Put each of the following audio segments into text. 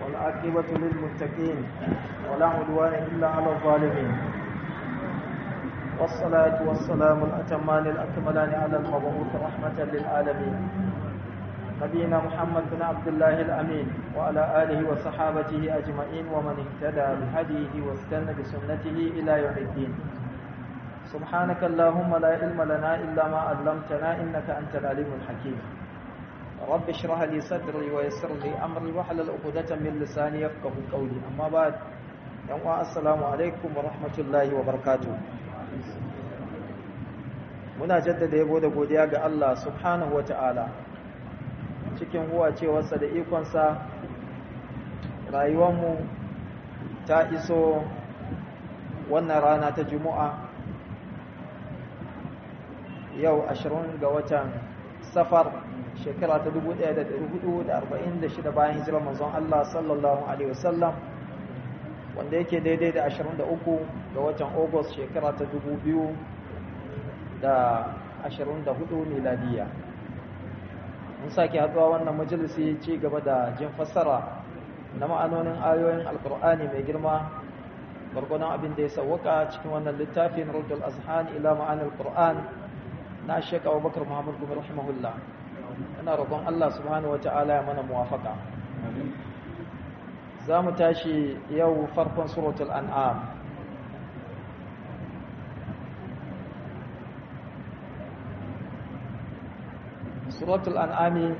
والعاقبة للمتقين ولا عدوان إلا على الظالمين والصلاة والسلام الأتمان الأكملان على المبعوث رحمة للعالمين نبينا محمد بن عبد الله الأمين وعلى آله وصحابته أجمعين ومن اهتدى بهديه واستنى بسنته إلى يوم الدين سبحانك اللهم لا علم لنا إلا ما علمتنا إنك أنت العليم الحكيم رب اشرح لي صدري ويسر لي أمري واحلل عقدة من لساني يفقهوا قولي أما بعد السلام عليكم ورحمة الله وبركاته muna jaddada yabo da godiya ga Allah subhanahu wata'ala cikin huwacewarsa da ikonsa rayuwarmu ta iso wannan rana ta Juma'a yau 20 ga watan Safar shekara ta 1446 bayan hijirar manzon Allah sallallahu alaihi wasallam wanda yake daidai da 23 ga watan August shekara ta 2024 miladiya. Mun sake haɗuwa wannan majalisi ci gaba da jin fassara na ma'anonin ayoyin Alƙur'ani mai girma gwargwadon abin da ya sauwaka cikin wannan littafin Raddul Azhan ila ma'anil Qur'an na Sheikh Abubakar Muhammad Gumi rahimahullah. Ina roƙon Allah subhanahu wata'ala ya mana muwafaka. Za mu tashi yau farkon suratul An'am. Suratul An'ami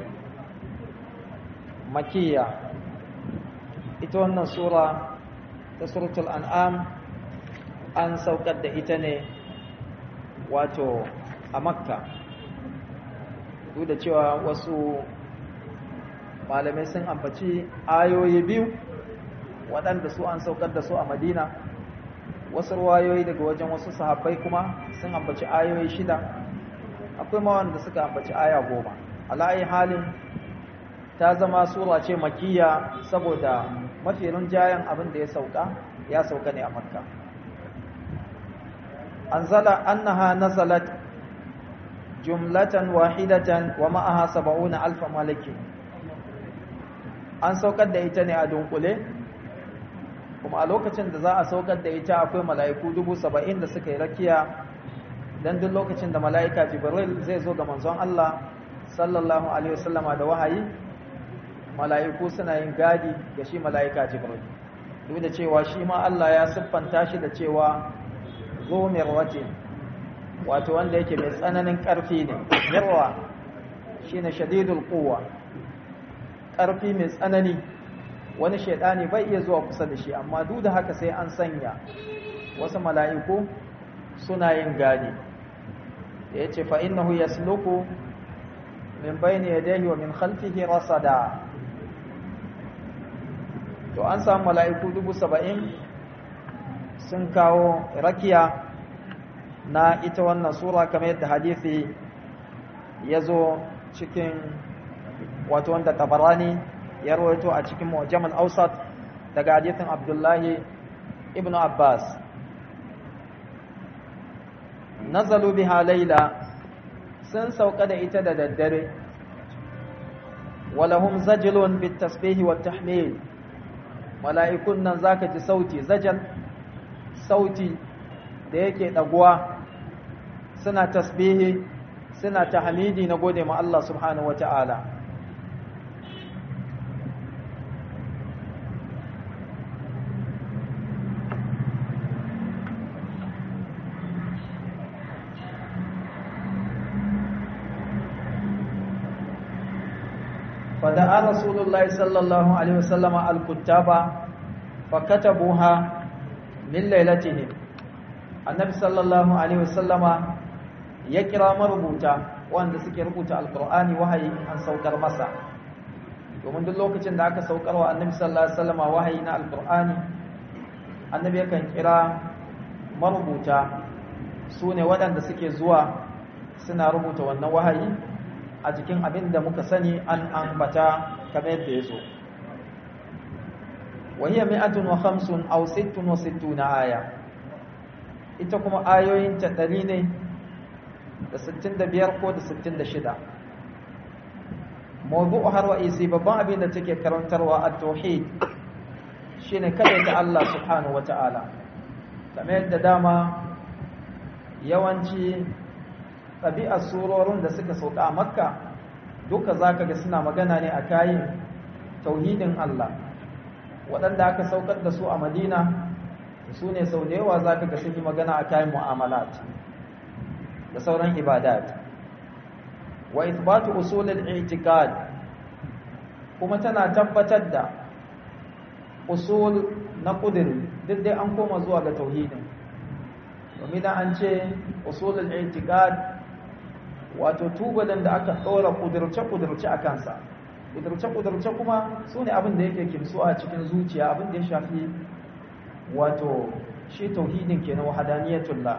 makiyya. Ita wannan sura ta Suratul An'am an saukar da ita ne wato a Makka. Duk da cewa wasu malamai sun ambaci ayoyi biyu waɗanda su an saukar da su a Madina, wasu ruwayoyi daga wajen wasu sahabbai kuma sun ambaci ayoyi 6, akwai ma wanda suka ambaci aya 10. Ala'ayi halin ta zama sura ce makiyya saboda mafi rinjayen abin da ya sauka ne a Makka. Anzala annaha nazalat jumlatan wahidatan wa ma'aha 70,000 malakin. An saukar da ita ne a dunkule, kuma a lokacin da za a saukar da ita akwai mala'iku 70,000 da suka yi rakiya, dan duk lokacin da mala'ika Jibril zai zo ga manzon Allah sallallahu alaihi wasallama da wahayi, mala'iku suna yin gadi ga shi mala'ika Jibril. Duk da cewa shi ma Allah ya siffanta shi da cewa zo mirwatin, wato wanda yake mai tsananin ƙarfi ne. Mirwa shine shadidul quwwa, ƙarfi mai tsanani, wani shaidani bai iya zuwa kusa da shi, amma duk da haka sai an sanya wasu mala'iku suna yin gadi. Ya ce fa innahu yasluku min bayni yadayhi wa min khalfihi rasada. To an samu mala'iku 70,000 sun kawo rakiya na ita wannan sura, kamar yadda hadisi ya zo cikin wato wanda Tabarani ya rawaito a cikin Mu'jam al-Awsat daga hadisin Abdullahi ibn Abbas. Nazalu biha layla, sun sauka da ita da daddare. Walahum zajlun bit tasbihi wat tahmid, mala'ikun nan zaka ji sauti zajal, sauti da yake daguwa, suna tasbihi suna tahmidi na gode ma Allah subhanahu wata'ala. فدعا رسول الله صلى الله عليه وسلم الكتاب فكتبوها من ليلتهم. النبي صلى الله عليه وسلم ya kira marubuta wanda suke rubuta alkur'ani wahayi an saukar masa, domin duk lokacin da aka saukar wa annabi sallallahu alaihi wasallam wahayi na alkur'ani, annabi yakan kira marubuta, su ne waɗanda suke zuwa suna rubuta wannan wahayi a jikin abin da muka sani an ambata kamar yadda ya zo. Wahiyar 150 aw 66 aya, ita kuma ayoyin ta 100 ne da 65 ko da 66. mawdu'u har wa'isi babban abin da take karantarwa at-tauhid shine kadaita Allah subhanahu wata'ala kamar yadda dama yawanci ɗabi'ar surorin da suka sauka a Makka duka zaka ga suna magana ne a kayan tauhidin Allah waɗanda aka saukar da su a Madina su ne sau da yawa zaka ga sun yi magana a kayan mu'amalat da sauran ibadat wa ithbatu usulul i'tiqad kuma tana tabbatar da usul na ƙudiri duk dai an koma zuwa ga tauhidin domin da an ce usulul i'tiqad wato tubalin da aka ɗora ƙudurce-ƙudurce a kansa ƙudurce-ƙudurce kuma su ne abin da yake kimsu a cikin zuciya abin da ya shafi wato shi tauhidin ke na wahadaniyatullah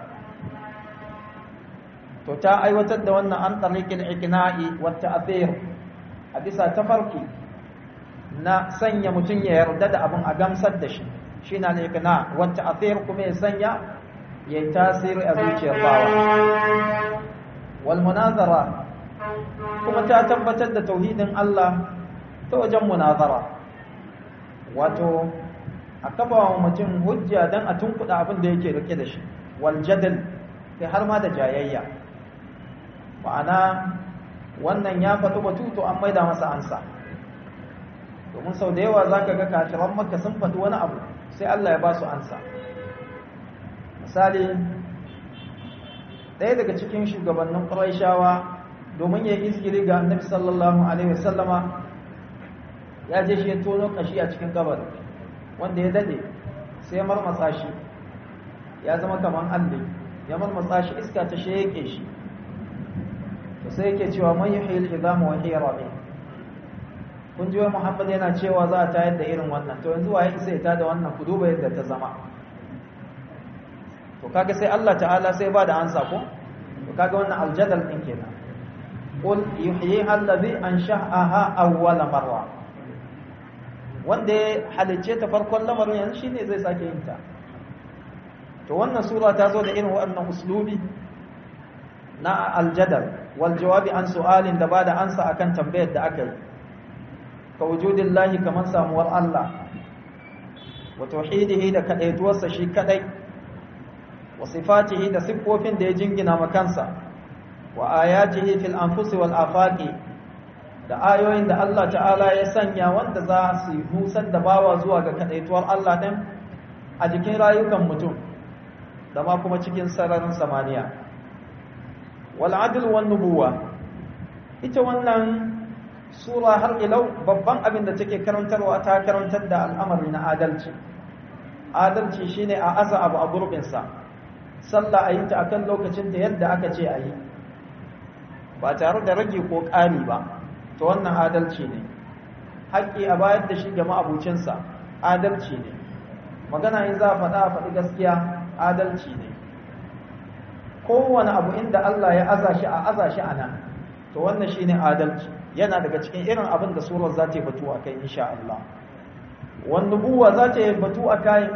to ta aiwatar da wannan an tariqil iqna'i wa ta'thir a bisa tafarki na sanya mutum ya yarda da abin a gamsar da shi shine al-iqna wa ta'thir kuma ya sanya yayi tasiri a zuciyar bawa wal munazara kuma ta tabbatar da tauhidin Allah ta wajen munazara wato a kafa wa mutum hujja dan a tunkuda abin da yake rike da shi wal jadal kai har ma da jayayya ma'ana wannan ya faɗi batu to an maida masa ansa domin sau da yawa zaka ga kafiran Makka sun faɗi wani abu sai Allah ya ba su ansa misali ɗaya daga cikin shugabannin Qurayshawa domin ya izgiri ga Annabi sallallahu alaihi wasallama ya je shi ya tono kashi a cikin kabarin wanda ya dade sai ya marmatsa shi ya zama kaman alli ya marmatsa shi iska ta sheke shi to sai yake cewa man yuhyil idama wa hiya rabi kun ji wai Muhammad yana cewa za a tayar da irin wannan to yanzu waye sai ta da wannan ku duba yadda ta zama to kaga sai Allah ta'ala sai ba da ansa ko to kaga wannan aljadal din kenan qul yuhyiha allazi ansha'aha awwala marra wanda ya halicce ta farkon lamarin yanzu shine zai sake yin ta to wannan sura ta zo da irin waɗannan uslubi na aljadal wal jawabi an su'alin da bada ansa akan tambayar da aka yi ka wujudillahi kaman samuwar Allah wa tauhidihi da kadaituwarsa shi kadai wa sifatihi da siffofin da ya jingina makansa wa ayatihi fil anfusi wal afaqi da ayoyin da Allah ta'ala ya sanya wanda za su nusar da bawa zuwa ga kadaituwar Allah din a jikin rayukan mutum da ma kuma cikin sararin samaniya wal adl wan nubuwa ita wannan sura har ilau babban abin da take karantarwa ta karantar da al'amari na adalci adalci shine a aza abu a gurbin sa sallah ayi ta akan lokacin da yadda aka ce ayi ba tare da rage ko ƙari ba to wannan adalci ne haƙƙi a bayar da shi ga ma'abucinsa adalci ne magana in za a faɗi gaskiya adalci ne kowane abu inda Allah ya aza shi a nan to wannan shi ne adalci yana daga cikin irin abin da surar za ta yi batu a kai insha Allah wanda buwa za ta yi batu a kayan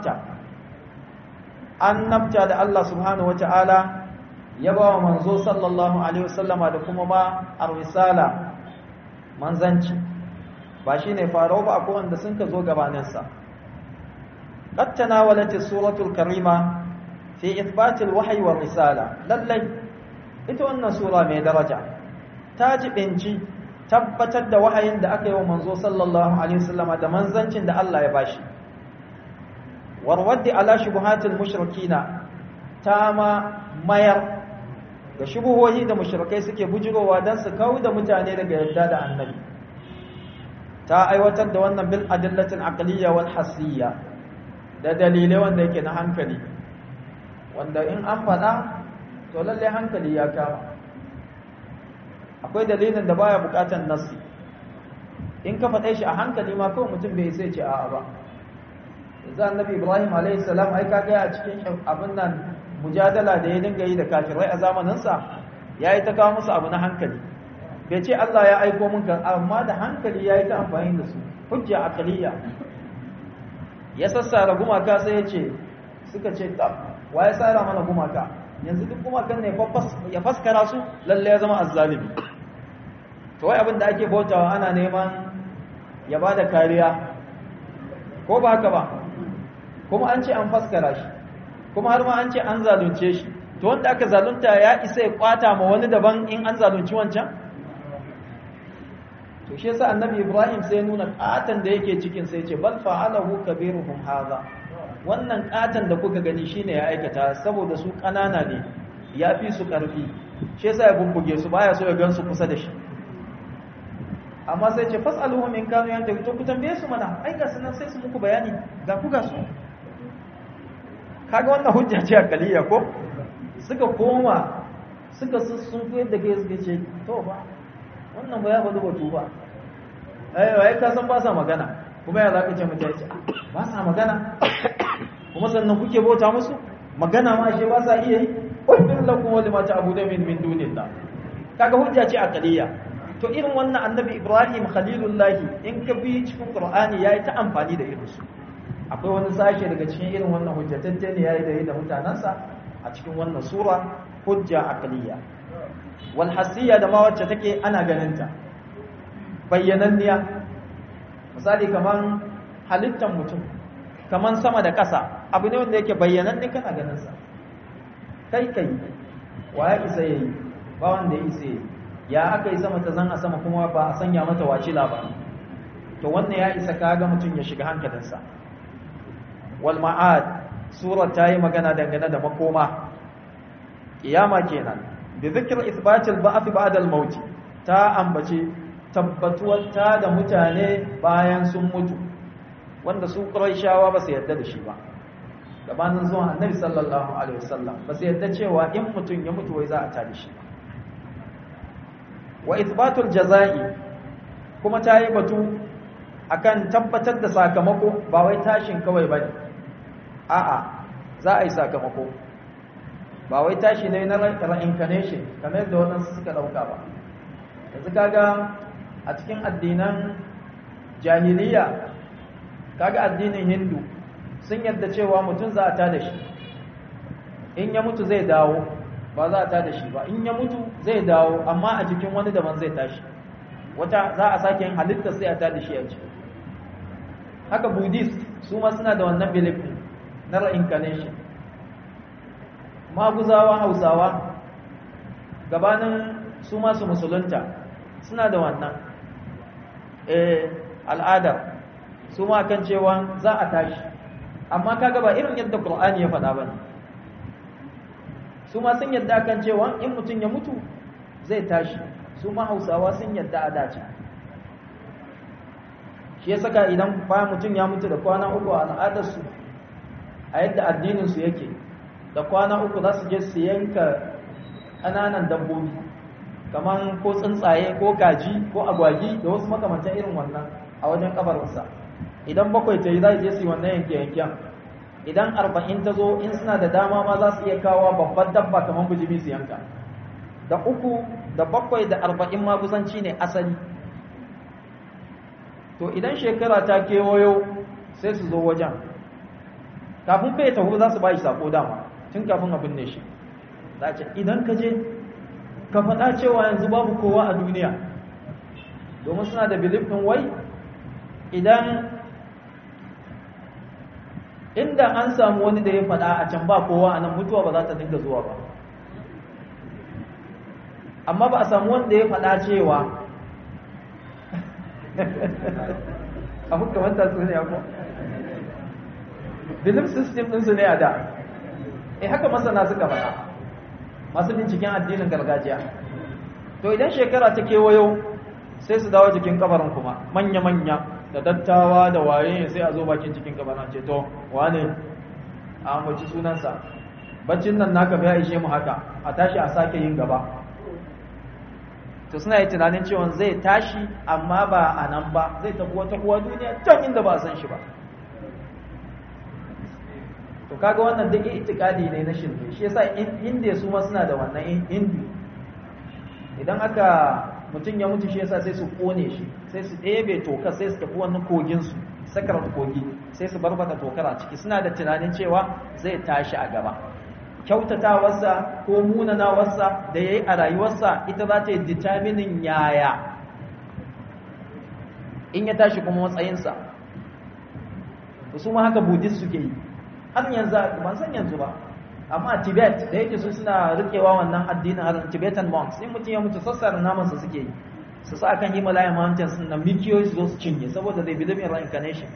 annabta da Allah subhanahu wata'ala ya ba wa manzo sallallahu alaihi wasallama da kuma ma ar-risala manzanci ba shine farau ba akwai wanda sun ka zo gabaninsa qad tanawalat as-suratul karima fi ithbat al-wahyi war risala lallai ita wannan sura mai daraja ta jibinci tabbatar da wahayin da aka yi wa manzo sallallahu alaihi wasallama da manzancin da Allah ya bashi warwaddi ala shubuhatil mushrikina ta ma mayar ga shubuhohi da mushrikai suke bujirowa dan su kawo da mutane daga yadda da annabi ta aiwatar da wannan bil adillatil aqliyya wal hasiyya da dalilai wanda yake na hankali wanda in an faɗa to lalle hankali ya kama akwai dalilin da baya bukatan nassi in ka faɗe shi a hankali ma kawai mutum bai sai ce a'a ba yanzu annabi Ibrahim alayhi salam ai kaga a cikin abin nan mujadala da ya dinga yi da kafirai a zamaninsa yayi ta kawo musu abu na hankali bai ce Allah ya aiko mun kan amma da hankali yayi ta amfani da su hujja aqliya ya sassara gumaka sai ya ce suka ce wa ya tsara mana gumaka yanzu duk gumakan ne ya faskara su lalle ya zama azzalimi to wai abin da ake bautawa ana neman ya bada kariya ko ba haka ba, kuma an ce an faskara shi, kuma har ma an ce an zalunce shi. To wanda aka zalunta ya isa ya kwata ma wani daban in an zalunci wancan? To shi yasa annabi Ibrahim sai nuna katan da yake cikin sai ce bal fa'alahu kabiruhum hadha, wannan katan da kuka gani shine ya aikata, saboda su kanana ne, ya fi su karfi, shi yasa ya bubbuge su, baya so ya gansu kusa da shi. Amma sai ce fas'aluhum in kanu yantahu, to ku tambaye su mana, ai ga sunan sai su muku bayani, ga ku ga su. Kaga wannan hujja ce akaliya ko? Suka koma suka sun koyar da kai suka ce to ba wannan ba ya faɗi batu ba, ai ka san ba sa magana, kuma ya zaka ce mutane ce ba sa magana kuma sannan kuke bauta musu, magana ma shi ba sa iya yi, ubbin lakum wa lima ta'budu min dunillah. Kaga hujja ce akaliya. To irin wannan annabi Ibrahim khalilullah in ka bi cikin Qur'ani yayi ta amfani da irin su. Akwai wani sashe daga cikin irin wannan hujjatacce ne yayi da mutanansa a cikin wannan sura, hujja aqliya. Wal hasiyya da ma wacce take ana ganinta bayyananniya, misali kaman halittar mutum, kaman sama da ƙasa, abu ne wanda yake bayyananne kana ganin sa. Kai wa ya isa yayi, ba wanda ya isa yayi. Ya aka yi sama ta zan a sama kuma ba a sanya mata wacila ba, to wannan ya isa kaga mutum ya shiga hankalinsa. Wal ma'ad, surar ta yi magana dangane da makoma, kiyama kenan, bi zikr ithbat al-ba'th ba'da al-maut, ta ambace tabbatuwar ta da mutane bayan sun mutu, wanda su Qurayshawa ba su yarda da shi ba. Gabanin zuwan Annabi sallallahu alaihi wasallam ba su yarda cewa in mutum ya mutu wai za a tada shi. Wa ithbatul jazaa'i, kuma ta yi batu akan tabbatar da sakamako, ba wai tashin kawai bane, a'a za a yi sakamako, ba wai tashi ne na reincarnation kamar yadda waɗansu suka ɗauka ba. Yanzu kaga a cikin addinan jahiliya, kaga addinin Hindu sun yadda cewa mutum za a tada shi, in ya mutu zai dawo, ba za a tada shi ba, in ya mutu zai dawo amma a jikin wani daban zai tashi, wata za a sake yin halitta sai a tada shi a ciki. Haka Buddhist su ma suna da wannan belief na reincarnation. Maguzawa Hausawa gabanin su ma su musulunta suna da wannan al'adar, su ma kan cewa za a tashi, amma kaga ba irin yadda Qur'ani ya faɗa bane. Su ma sun yadda kan cewa in mutum ya mutu zai tashi, su ma Hausawa sun yadda a dace. Shi ya saka idan bayan mutum ya mutu da kwana uku a al'adarsu, a yadda addininsu yake, da kwana uku za su je su yanka ƙananan dabbobi kamar ko tsuntsaye ko kaji ko agwagi da wasu makamantan irin wannan a wajen kabarinsa. Idan 7 ta yi za su je su yi wannan yanke-yanken. Idan 40 ta zo, in suna da dama ma za su iya kawo babbar dabba kamar bijimi su yanka. Da 3 da 7 da 40 ma kusanci ne asali. To idan shekara ta kewayo sai su zo wajen, kafin kai taho za su ba shi sako dama tun kafin a binne shi. Za ce idan ka je ka faɗa cewa yanzu babu kowa a duniya, domin suna da belief ɗin wai idan inda an samu wani da ya faɗa a can ba kowa a nan, mutuwa ba za ta dinga zuwa ba. Amma ba a samu wanda ya faɗa cewa abu kamar ta ne ko belief system ɗinsu ne a da. Haka masana suka faɗa, masu binciken addinin gargajiya. To idan shekara ta kewayo sai su dawo jikin kabarin kuma manya-manya da dattawa da waye, sai a zo bakin cikin kabarin ce to wane a ambaci sunansa, baccin nan naka bai ishe mu haka, a tashi a sake yin gaba. To suna yi tunanin cewa zai tashi amma ba a nan ba, zai tafi wata kuwa duniya can inda ba a san shi ba. To kaga wannan duk itikadi ne na shirme. Shi yasa India su ma suna da wannan Hindu. Idan aka mutum ya mutu, shi yasa sai su kone shi, sai su ɗebe tokar, sai su tafi wannan kogin su, sakar kogi, sai su barbata tokar a ciki. Suna da tunanin cewa zai tashi a gaba. Kyautatawarsa ko munanawarsa da yayi a rayuwarsa ita za ta yi determining yaya in ya tashi kuma matsayinsa. su ma haka buddhist suke yi har yanzu ban san yanzu ba amma a Tibet da yake su suna rikewa wannan addinin har Tibetan monks in mutum ya mutu sassara naman su suke yi su sa kan Himalaya mountains na mikiyoyi su zo su cinye saboda they believe in reincarnation.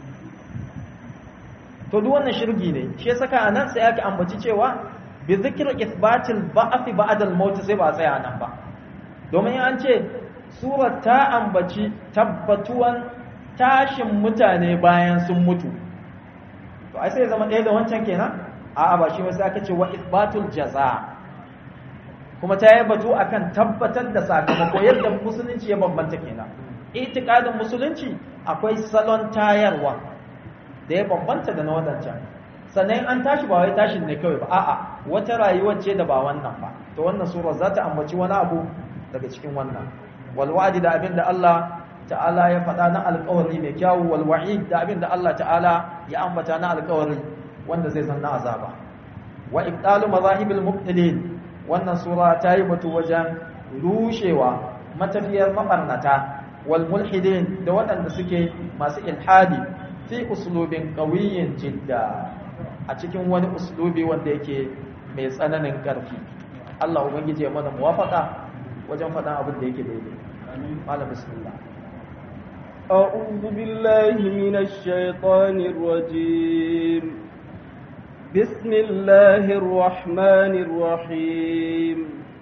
To duk wannan shirgi ne shi saka anan sai aka ambaci cewa bi zikr ithbatil ba'th ba'da al-maut sai ba tsaya nan ba domin an ce surar ta ambaci tabbatuwan tashin mutane bayan sun mutu to ai sai zama ɗaya da wancan kenan a'a ba shi sai aka ce wa ithbatul jaza kuma ta yi batu akan tabbatar da sakamako yadda musulunci ya bambanta kenan itikadin musulunci akwai salon tayarwa da ya bambanta da na wadancan sannan an tashi ba wai tashin ne kawai ba a'a wata rayuwar ce da ba wannan ba to wannan sura za ta ambaci wani abu daga cikin wannan wal wa'di da abinda Allah ta'ala ya faɗa na alƙawari mai kyawu wal wa'id da abinda Allah ta'ala ya ambata na alƙawari wanda zai zanna azaba wa ibtalu mazahibil mubtilin wannan sura ta yi batu wajen rushewa matafiyar mabarnata wal mulhidin da waɗanda suke masu ilhadi fi uslubin qawiyyin jidda a cikin wani uslubi wanda yake mai tsananin ƙarfi Allah ubangiji ya mana muwafaka wajen faɗan abin da yake daidai malam bismillah أعوذ بالله من الشيطان الرجيم بسم الله الرحمن الرحيم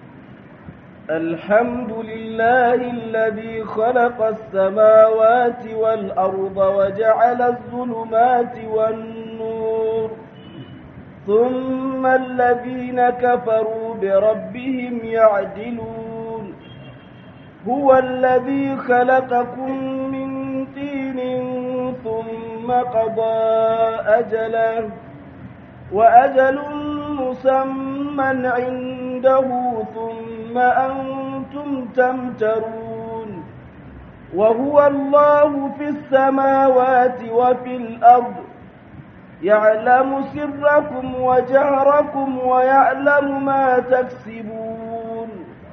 الحمد لله الذي خلق السماوات والأرض وجعل الظلمات والنور ثم الذين كفروا بربهم يعدلون هو الذي خلقكم من طين ثم قضى أجله وأجل مسمى عنده ثم أنتم تمترون وهو الله في السماوات وفي الأرض يعلم سركم وجهركم ويعلم ما تكسبون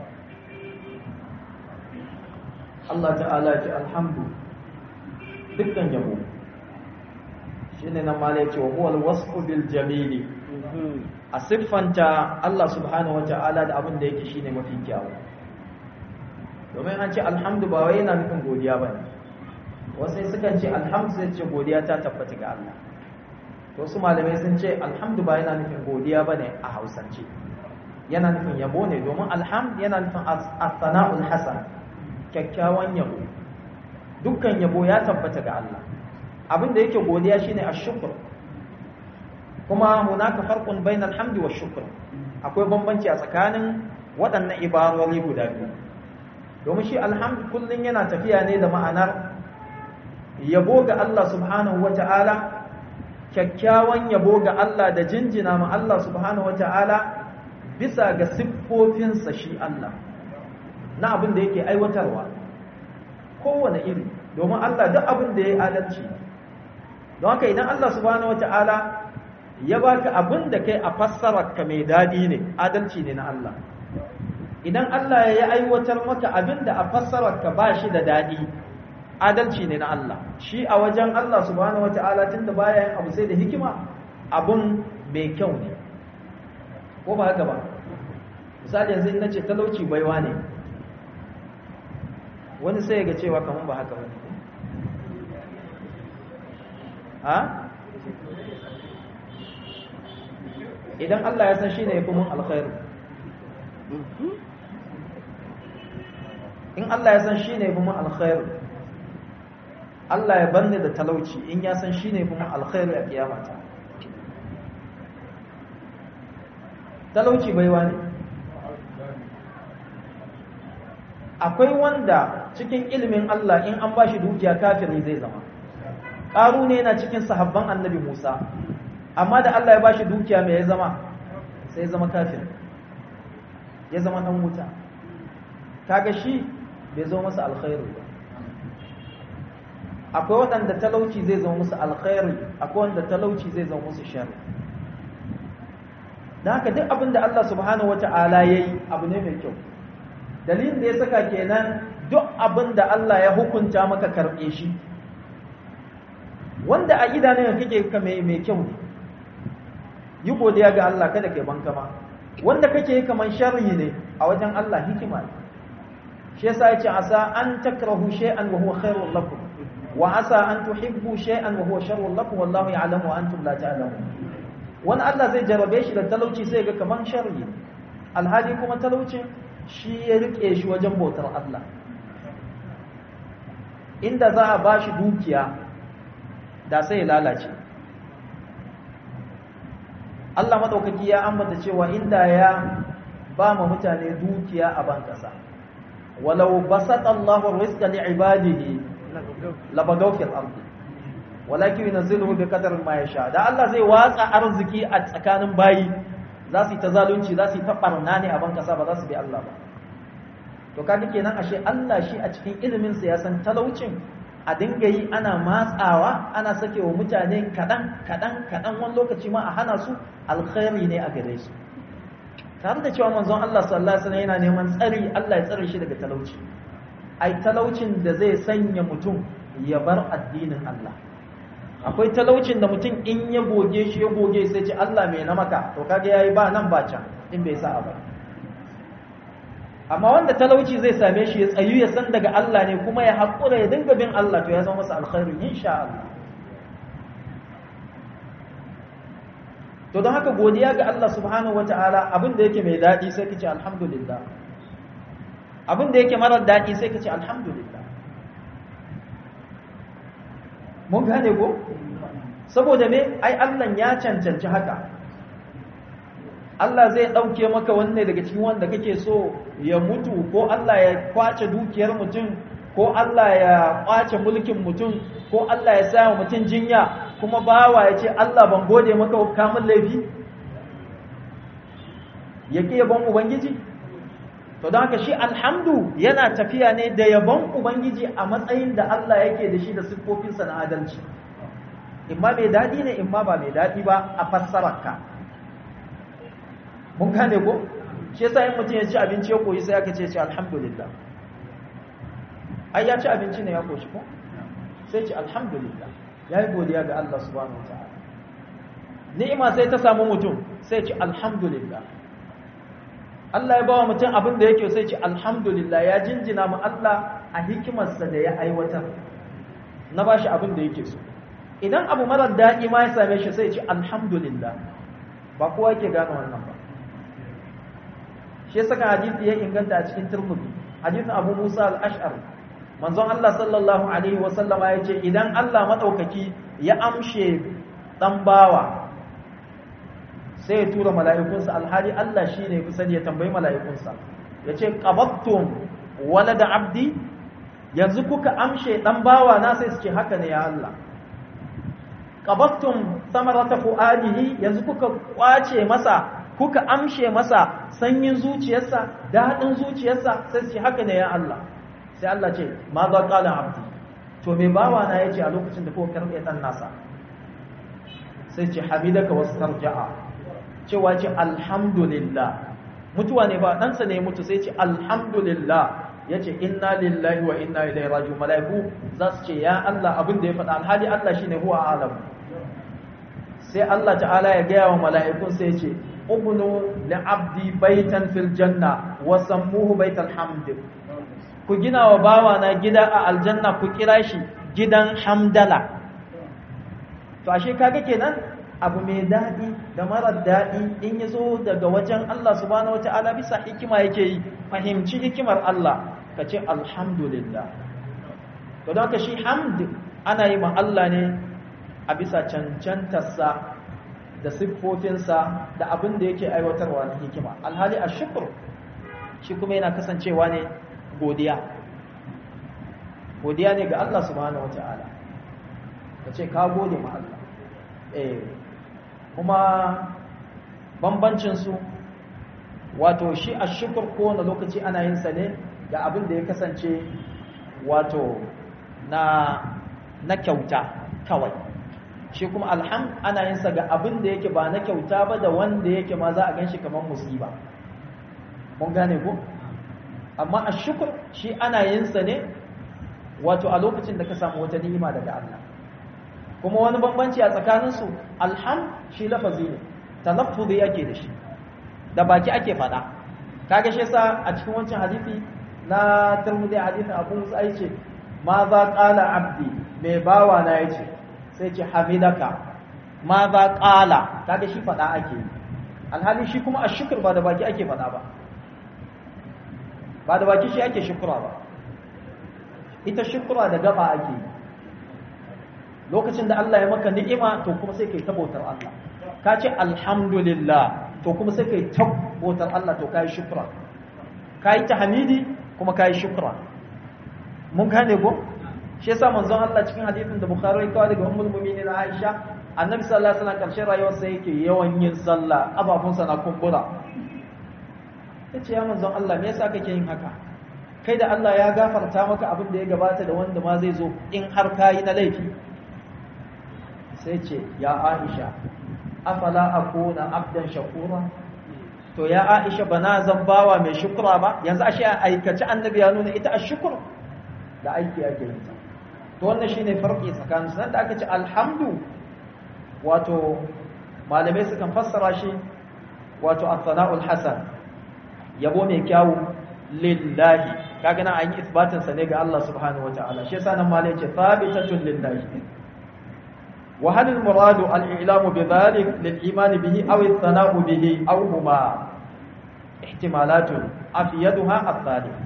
الله تعالى الحمد dukkan yabo shine nan mala yace wa huwal wasfu bil jamil a siffanta Allah subhanahu wataala da abin da yake shine mafi kyawu domin an ce alhamdu ba wai yana nufin godiya bane wasu sukan ce alhamdu sai ce godiya ta tabbata ga Allah to su malamai sun ce alhamdu ba yana nufin godiya bane a Hausance yana nufin yabo ne domin alhamd yana nufin as-sana'ul hasan kyakkyawan yabo dukkan yabo ya tabbata ga Allah abinda yake godiya shine ash-shukr kuma hunaka farqun bainal hamdi wash-shukr akwai bambanci a tsakanin waɗannan ibarori guda biyu domin shi alhamd kullun yana tafiya ne da ma'anar yabo ga Allah subhanahu wata'ala kyakkyawan yabo ga Allah da jinjina ma Allah subhanahu wata'ala bisa ga siffofinsa shi Allah na abin da yake aiwatarwa kowane iri domin Allah duk abin da ya yi adalci don haka idan Allah subhanahu wata'ala ya baka abin da kai a fassararka mai dadi ne adalci ne na Allah idan Allah ya aiwatar maka abin da a fassararka ba shi da dadi adalci ne na Allah shi a wajen Allah subhanahu wata'ala tunda baya yin abu sai da hikima abun mai kyau ne ko ba haka ba misali yanzu in nace talauci baiwa ne wani sai ga cewa kaman ba haka ba ha idan Allah ya san shine yafi mun alkhairu in Allah ya san shine yafi mun alkhairu Allah ya banne da talauci in ya san shine yafi mun alkhairu a kiyamata talauci baiwa ne akwai wanda cikin ilimin Allah in an bashi dukiya kafiri zai zama ƙaru ne yana cikin sahabban annabi Musa amma da Allah ya bashi dukiya mai ya zama sai ya zama kafir ya zama dan wuta kaga shi bai zo masa alkhairu ba akwai waɗanda talauci zai zama musu alkhairu akwai wanda talauci zai zama musu sharri dan haka duk abin da Allah subhanahu wata'ala yayi abu ne mai kyau dalilin da ya saka kenan duk abin da Allah ya hukunta maka karɓe shi wanda a idanun kake ka mai kyau ne yi godiya ga Allah kada kai bankama wanda kake kaman sharri ne a wajen Allah hikima ne shi yasa yace asa an takrahu shay'an wa huwa khairul lakum wa asa an tuhibbu shay'an wa huwa sharrul lakum wallahu ya'lamu wa antum la ta'lamun wani Allah zai jarabe shi da talauci sai ga kaman sharri alhali kuma talaucin shi ya rike shi wajen bautar Allah inda za a bashi dukiya da sai ya lalace Allah madaukaki ya ambata cewa inda ya ba mu mutane dukiya a ban kasa walau basata Allahu rizqa li'ibadihi labagaw fil ardi walakin yunzilu bi qadri ma yasha da Allah zai watsa arziki a tsakanin bayi za su yi ta zalunci za su yi ta barna ne a ban kasa ba za su bi Allah ba to kaga kenan ashe Allah shi a cikin ilimin sa ya san talaucin a dinga yi ana matsawa ana sakewa mutane kadan wani lokaci ma a hana su alkhairi ne a gare su tare da cewa manzon Allah sallallahu alaihi wasallam yana neman tsari Allah ya tsare shi daga talauci ai talaucin da zai sanya mutum ya bar addinin Allah akwai talaucin da mutum in ya goge shi ya goge sai ce Allah mai na maka to kage yayi ba nan ba can in bai sa ba amma wanda talauci zai same shi ya tsayu ya san daga Allah ne kuma ya haƙura ya dinga bin Allah to ya zama masa alkhairi insha Allah to don haka godiya ga Allah subhanahu wataala abin da yake mai daɗi sai kace alhamdulillah abin da yake marar daɗi sai kace alhamdulillah mun gane ko saboda me ai Allah ya cancanci haka Allah zai ɗauke maka wanne daga cikin wanda kake so ya mutu ko Allah ya kwace dukiyar mutum ko Allah ya kwace mulkin mutum ko Allah ya sa mutum jinya kuma bawa ya ce Allah ban gode maka kamun laifi ya ƙi yabon Ubangiji to don haka shi alhamdu yana tafiya ne da yabon Ubangiji a matsayin da Allah yake da shi da siffofinsa na adalci imma mai daɗi ne imma ba mai daɗi ba a fassararka mun gane ko shi yasa in mutum ya ci abinci ya koyi sai aka ce alhamdulillah ai ya ci abinci ne ya koshi ko sai ce alhamdulillah yayi godiya ga Allah subhanahu wataala ni'ima sai ta samu mutum sai ce alhamdulillah Allah ya bawa mutum abin da yake sai ce alhamdulillah ya jinjina mu Allah a hikimarsa da ya aiwatar na bashi abin da yake so idan abu marar daɗi ma ya same shi sai ce alhamdulillah ba kowa yake gane wannan ba shi yasa hadisi ya inganta a cikin Tirmidhi hadisin Abu Musa al-Ash'ari manzon Allah sallallahu alaihi wa sallama yace idan Allah madaukaki ya amshe dan bawa sai ya tura mala'ikunsa alhali Allah shine kusa ya tambayi mala'ikunsa yace qabattum walada abdi yanzu kuka amshe dan bawa na sai su ce haka ne ya Allah qabattum samarata fuadihi yanzu kuka kwace masa kuka amshe masa sanyin zuciyarsa daɗin zuciyarsa sai ce haka ne ya Allah sai Allah ce ma za ƙala abdi to mai bawa na ya ce a lokacin da kuka karɓe ɗan nasa sai ce hamidaka wasu tarja'a cewa ce alhamdulillah mutuwa ne ba ɗansa ne mutu sai ce alhamdulillah ya ce inna lillahi wa inna ilaihi raji'un mala'iku za su ce ya Allah abin da ya faɗa alhali Allah shine huwa alam sai Allah ta'ala ya gaya wa mala'ikun sai ya ce ubnu li'abdi baitan fil janna wa sammuhu baital hamd ku gina wa bawa na gida a aljanna ku kira shi gidan hamdala to ashe kaga kenan abu mai dadi da marar dadi in yazo daga wajen Allah subhanahu wataala bisa hikima yake yi fahimci hikimar Allah kace alhamdulillah to don haka shi hamd ana yi ma Allah ne a bisa cancantarsa da siffofinsa da abin da yake aiwatarwa na hikima alhali a shukur shi kuma yana kasancewa ne godiya ne ga Allah subhanahu wata'ala ka ce ka gode ma Allah kuma bambancinsu wato shi a shukur kowane lokaci ana yin sa ne ga abin da ya kasance wato na kyauta kawai shi kuma alhamd ana yin sa ga abin da yake ba na kyauta ba da wanda yake ma za a ganshi kamar musiba mun gane ko amma ashkur shi ana yin sa ne wato a lokacin da ka samu wata ni'ima daga Allah kuma wani bambanci a tsakaninsu alham shi lafazi ne talaffuzi ake da shi da baki ake faɗa kaga shi yasa a cikin wancan hadisi na Tirmidhi hadisin Abu Musa yace ma za qala abdi mai bawa na yace sai ce hamidaka ma za qala kaga shi faɗa ake alhali shi kuma ashkur ba da baki ake faɗa ba da baki shi ake shukura ba ita shukura da gaba ake lokacin da Allah ya maka ni'ima to kuma sai kai tabautar Allah ka ce alhamdulillah to kuma sai kai tabautar Allah to kai shukra kai tahmidi kuma kai shukra mun gane go shi yasa manzon Allah cikin hadisin da Bukhari ya kawo daga ummul mu'minin Aisha annabi sallallahu alaihi wasallam karshen rayuwarsa yake yawan yin sallah abafunsa na kumbura tace ya manzon Allah me yasa kake yin haka kai da Allah ya gafarta maka abin da ya gabata da wanda ma zai zo in har kayi na laifi sai ce ya Aisha afala akuna abdan shakura to ya Aisha bana zan bawa mai shukra ba yanzu ashe aikace annabi ya nuna ita ashkur da aiki yake yin ta to wannan shine farki tsakanin su da aka ce alhamdu wato malamai sukan fassara shi wato as-sana'ul hasan yabo mai kyawu lillahi kaga nan an yi isbatin sa ne ga Allah subhanahu wataala shi yasa nan malai ce thabitatun lillahi wa hal al muradu al i'lam bi dhalik lil iman bihi aw al thana'u bihi aw huma ihtimalatun afiyaduha al-thalith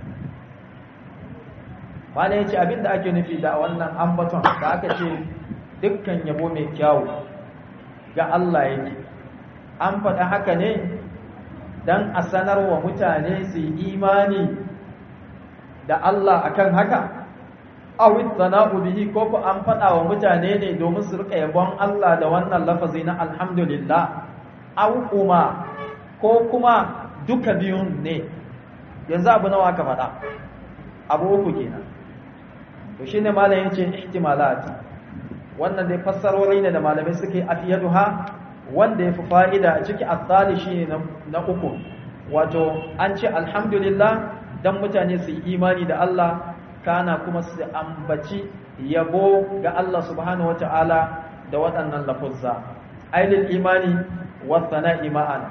malai ce abinda ake nufi da wannan ambaton da aka ce dukkan yabo mai kyawu ga Allah yake an faɗa haka ne dan a sanarwa mutane su yi imani da Allah akan haka awit sana'u bihi ko an faɗa wa mutane ne domin su rika yabon Allah da wannan lafazi na alhamdulillah aw kuma ko kuma duka biyun ne yanzu abu nawa aka faɗa abu uku kenan to shine malamin yace ihtimalat wannan dai fassarori ne da malamai suke afiyaduha wanda yafi fa'ida a ciki athali shine na uku wato an ce alhamdulillah dan mutane su yi imani da Allah kana kuma su ambaci yabo ga Allah subhanahu wataala da waɗannan lafuzza ailil imani wa thana'i ma'an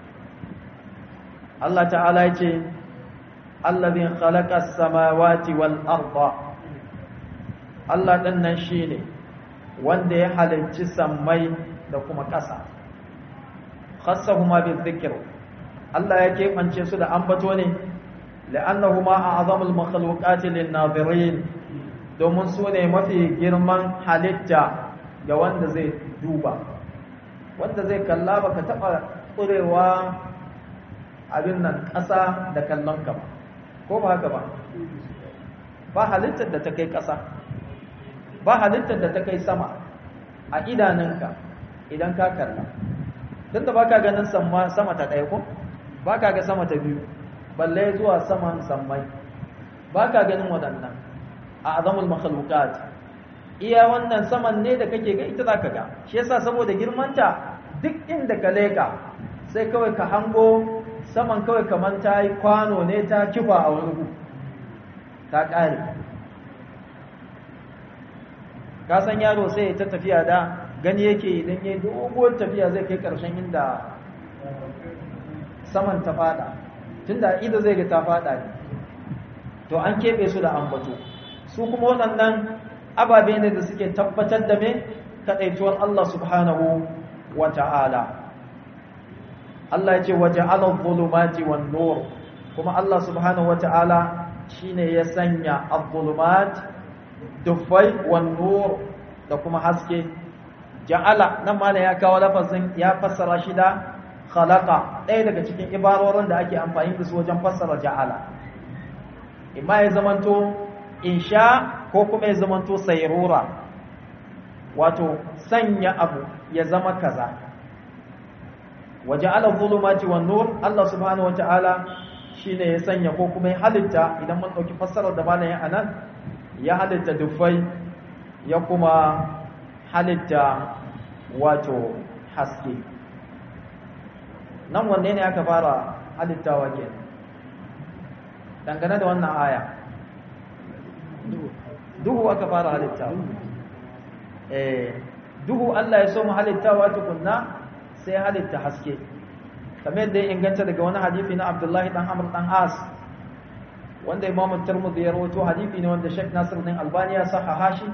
Allah ta'ala yace allazi khalaqa as-samawati wal arda Allah dan nan shine wanda ya halicci sammai da kuma ƙasa khassahuma bizikr Allah ya keɓance su da ambato ne la'annahuma a'zamul makhluqati lin-nazirin domin su ne mafi girman halitta ga wanda zai duba wanda zai kalla baka taba kurewa abin nan ƙasa da kallon ka ba ko ba haka ba ba halittar da ta kai ƙasa ba halittar da ta kai sama a idanunka idan ka kalla don da baka ganin sama ta ɗaya ko baka ga sama ta biyu balle zuwa saman sammai baka ganin waɗannan a azamul makhluqat iya wannan saman ne da kake ga ita zaka ga shi yasa saboda girmanta duk inda ka leka sai kawai ka hango saman kawai kamar ta yi kwano ne ta kifa a wani ta ƙare ka san yaro sai ta tafiya da gani yake idan yayi doguwar tafiya zai kai ƙarshen inda saman ta fada tunda ido zai ga ta fada ne to an keɓe su da ambato su kuma waɗannan ababe ne da suke tabbatar da me kaɗaituwar Allah subhanahu wa ta'ala Allah ya ce waje alal zulumati wan nur kuma Allah subhanahu wa ta'ala shine ya sanya al-zulumat dufai wan nur da kuma haske ja'ala nan ma ya kawo lafazin ya fassara shi da khalaqa ɗaya daga cikin ibarorin da ake amfani da su wajen fassara ja'ala imma ya zamanto insha ko kuma ya zamanto sayrura wato sanya abu ya zama kaza waja'ala dhulumati wan nur Allah subhanahu wataala shine ya sanya ko kuma ya halitta idan mun dauki fassarar da malamin anan ya halitta dufai ya kuma halitta wato haske nan wanne ne aka fara halittawa kenan dangane da wannan aya duhu aka fara halittawa duhu Allah ya so mu halittawa tukunna sai halitta haske kamar yadda ya inganta daga wani hadisi na Abdullahi dan Amr dan As wanda Imam Tirmidhi ya rawaito hadisi ne wanda Sheikh Nasiruddin Albani ya sahaha shi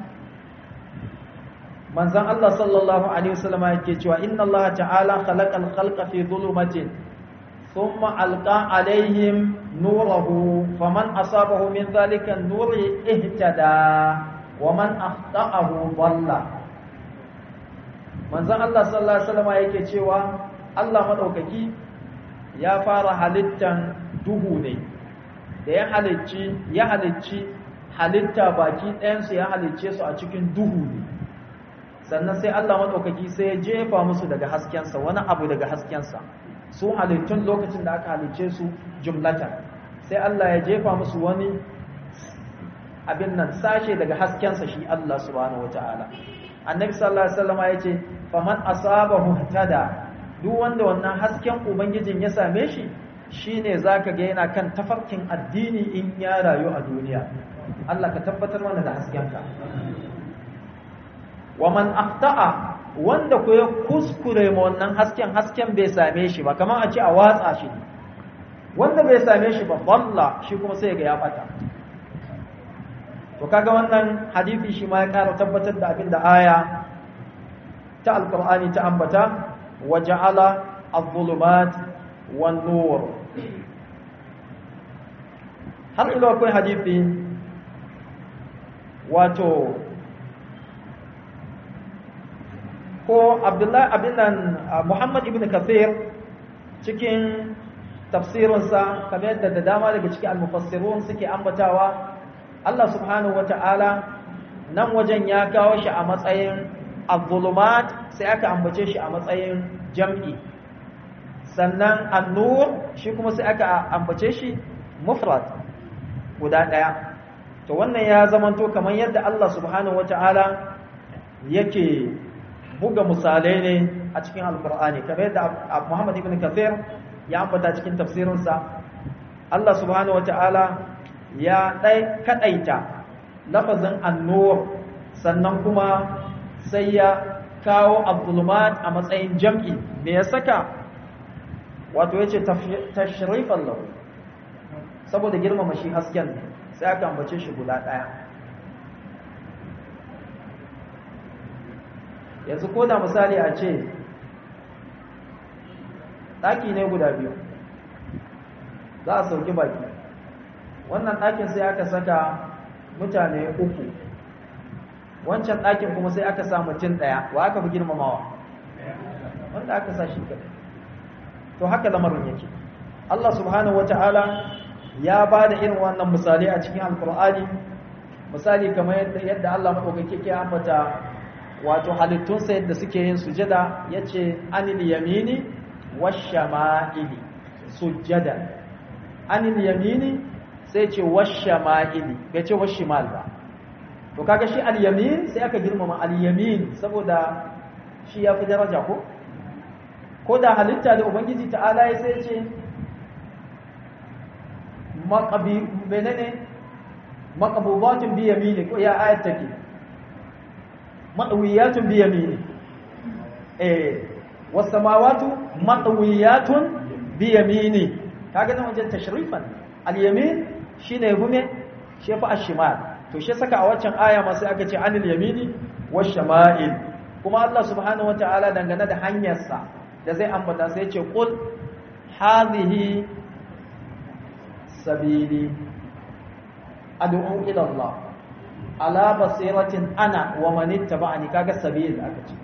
manzon Allah sallallahu alaihi wasallam yake cewa inna Allah ta'ala khalaqal khalqa fi dhulumatin thumma alqa alaihim nurahu faman asabahu min dhalika an-nuri ihtada wa man akhta'ahu dhalla manzon Allah sallallahu alaihi wasallam yake cewa Allah madaukaki ya fara halittan duhu ne da ya halicci halitta baki ɗayansu ya halicce su a cikin duhu ne sannan sai Allah maɗaukaki sai ya jefa musu daga haskensa wani abu daga haskensa su halittun lokacin da aka halicce su jumlatan sai Allah ya jefa musu wani abin nan sashe daga haskensa shi Allah subhanahu wataala annabi sallallahu alaihi wasallam ya ce faman asabahu tada duk wanda wannan hasken ubangijin ya same shi shine zaka ga yana kan tafarkin addini in ya rayu a duniya Allah ka tabbatar mana da haskenka wa man akhta'a wanda ko ya kuskure ma wannan hasken bai same shi ba kamar a ce a watsa shi wanda bai same shi ba walla shi kuma sai ga ya bata to kaga wannan hadisi shi ma ya ƙara tabbatar da abin da aya ta alqur'ani ta ambata waja'ala adh-dhulumat wan-nur har ila akwai hadisi wato ko Abdullahi abinan Muhammad ibn Kathir cikin tafsirinsa kamar yadda da dama daga cikin al-mufassirun suke ambatawa Allah subhanahu wata'ala nan wajen ya kawo shi a matsayin az-zulumat sai aka ambace shi a matsayin jam'i sannan an-nur shi kuma sai aka ambace shi mufrad guda daya to wannan ya zamanto kamar yadda Allah subhanahu wata'ala yake buga misalai ne a cikin alkur'ani kamar yadda Muhammad ibn Kathir ya ambata cikin tafsirinsa Allah subhanahu wataala ya kadaita lafazin an-nur sannan kuma sai ya kawo az-zulumat a matsayin jam'i me ya saka wato yace tashrifan lahu saboda girmama shi hasken sai aka ambace shi guda daya yanzu ko da misali a ce ɗaki ne guda biyu za a sauki baki wannan ɗakin sai aka saka mutane uku wancan ɗakin kuma sai aka sa mutum ɗaya wa aka fi girmamawa wanda aka sa shi kaɗai to haka lamarin yake Allah subhanahu wata'ala ya ba da irin wannan misali a cikin alkur'ani misali kamar yadda Allah maɗaukaki ke ambata wato halittunsa yadda suke yin sujada ya ce anil yamini washama'ili sujada anil yamini sai ce washama'ili bai ce washimal ba to kaga shi al-yamin sai aka girmama al-yamin saboda shi ya fi daraja ko da halitta da ubangiji ta'ala ya sai ce maqbubatun bi yamini ko ya ayat take madawiyatun bi yamini was samawati madawiyatun bi yamini kaga nan wajen tashrifan al yamin shine gume shi fa ash-shimal to shi saka a waccan aya ma sai aka ce anil yamini wash shama'il kuma Allah subhanahu wataala dangane da hanyar sa da zai ambata sai ya ce qul hadhihi sabili ad'u ila Allah ala basiratin ana wa man ittaba'ani kaga sabil aka ce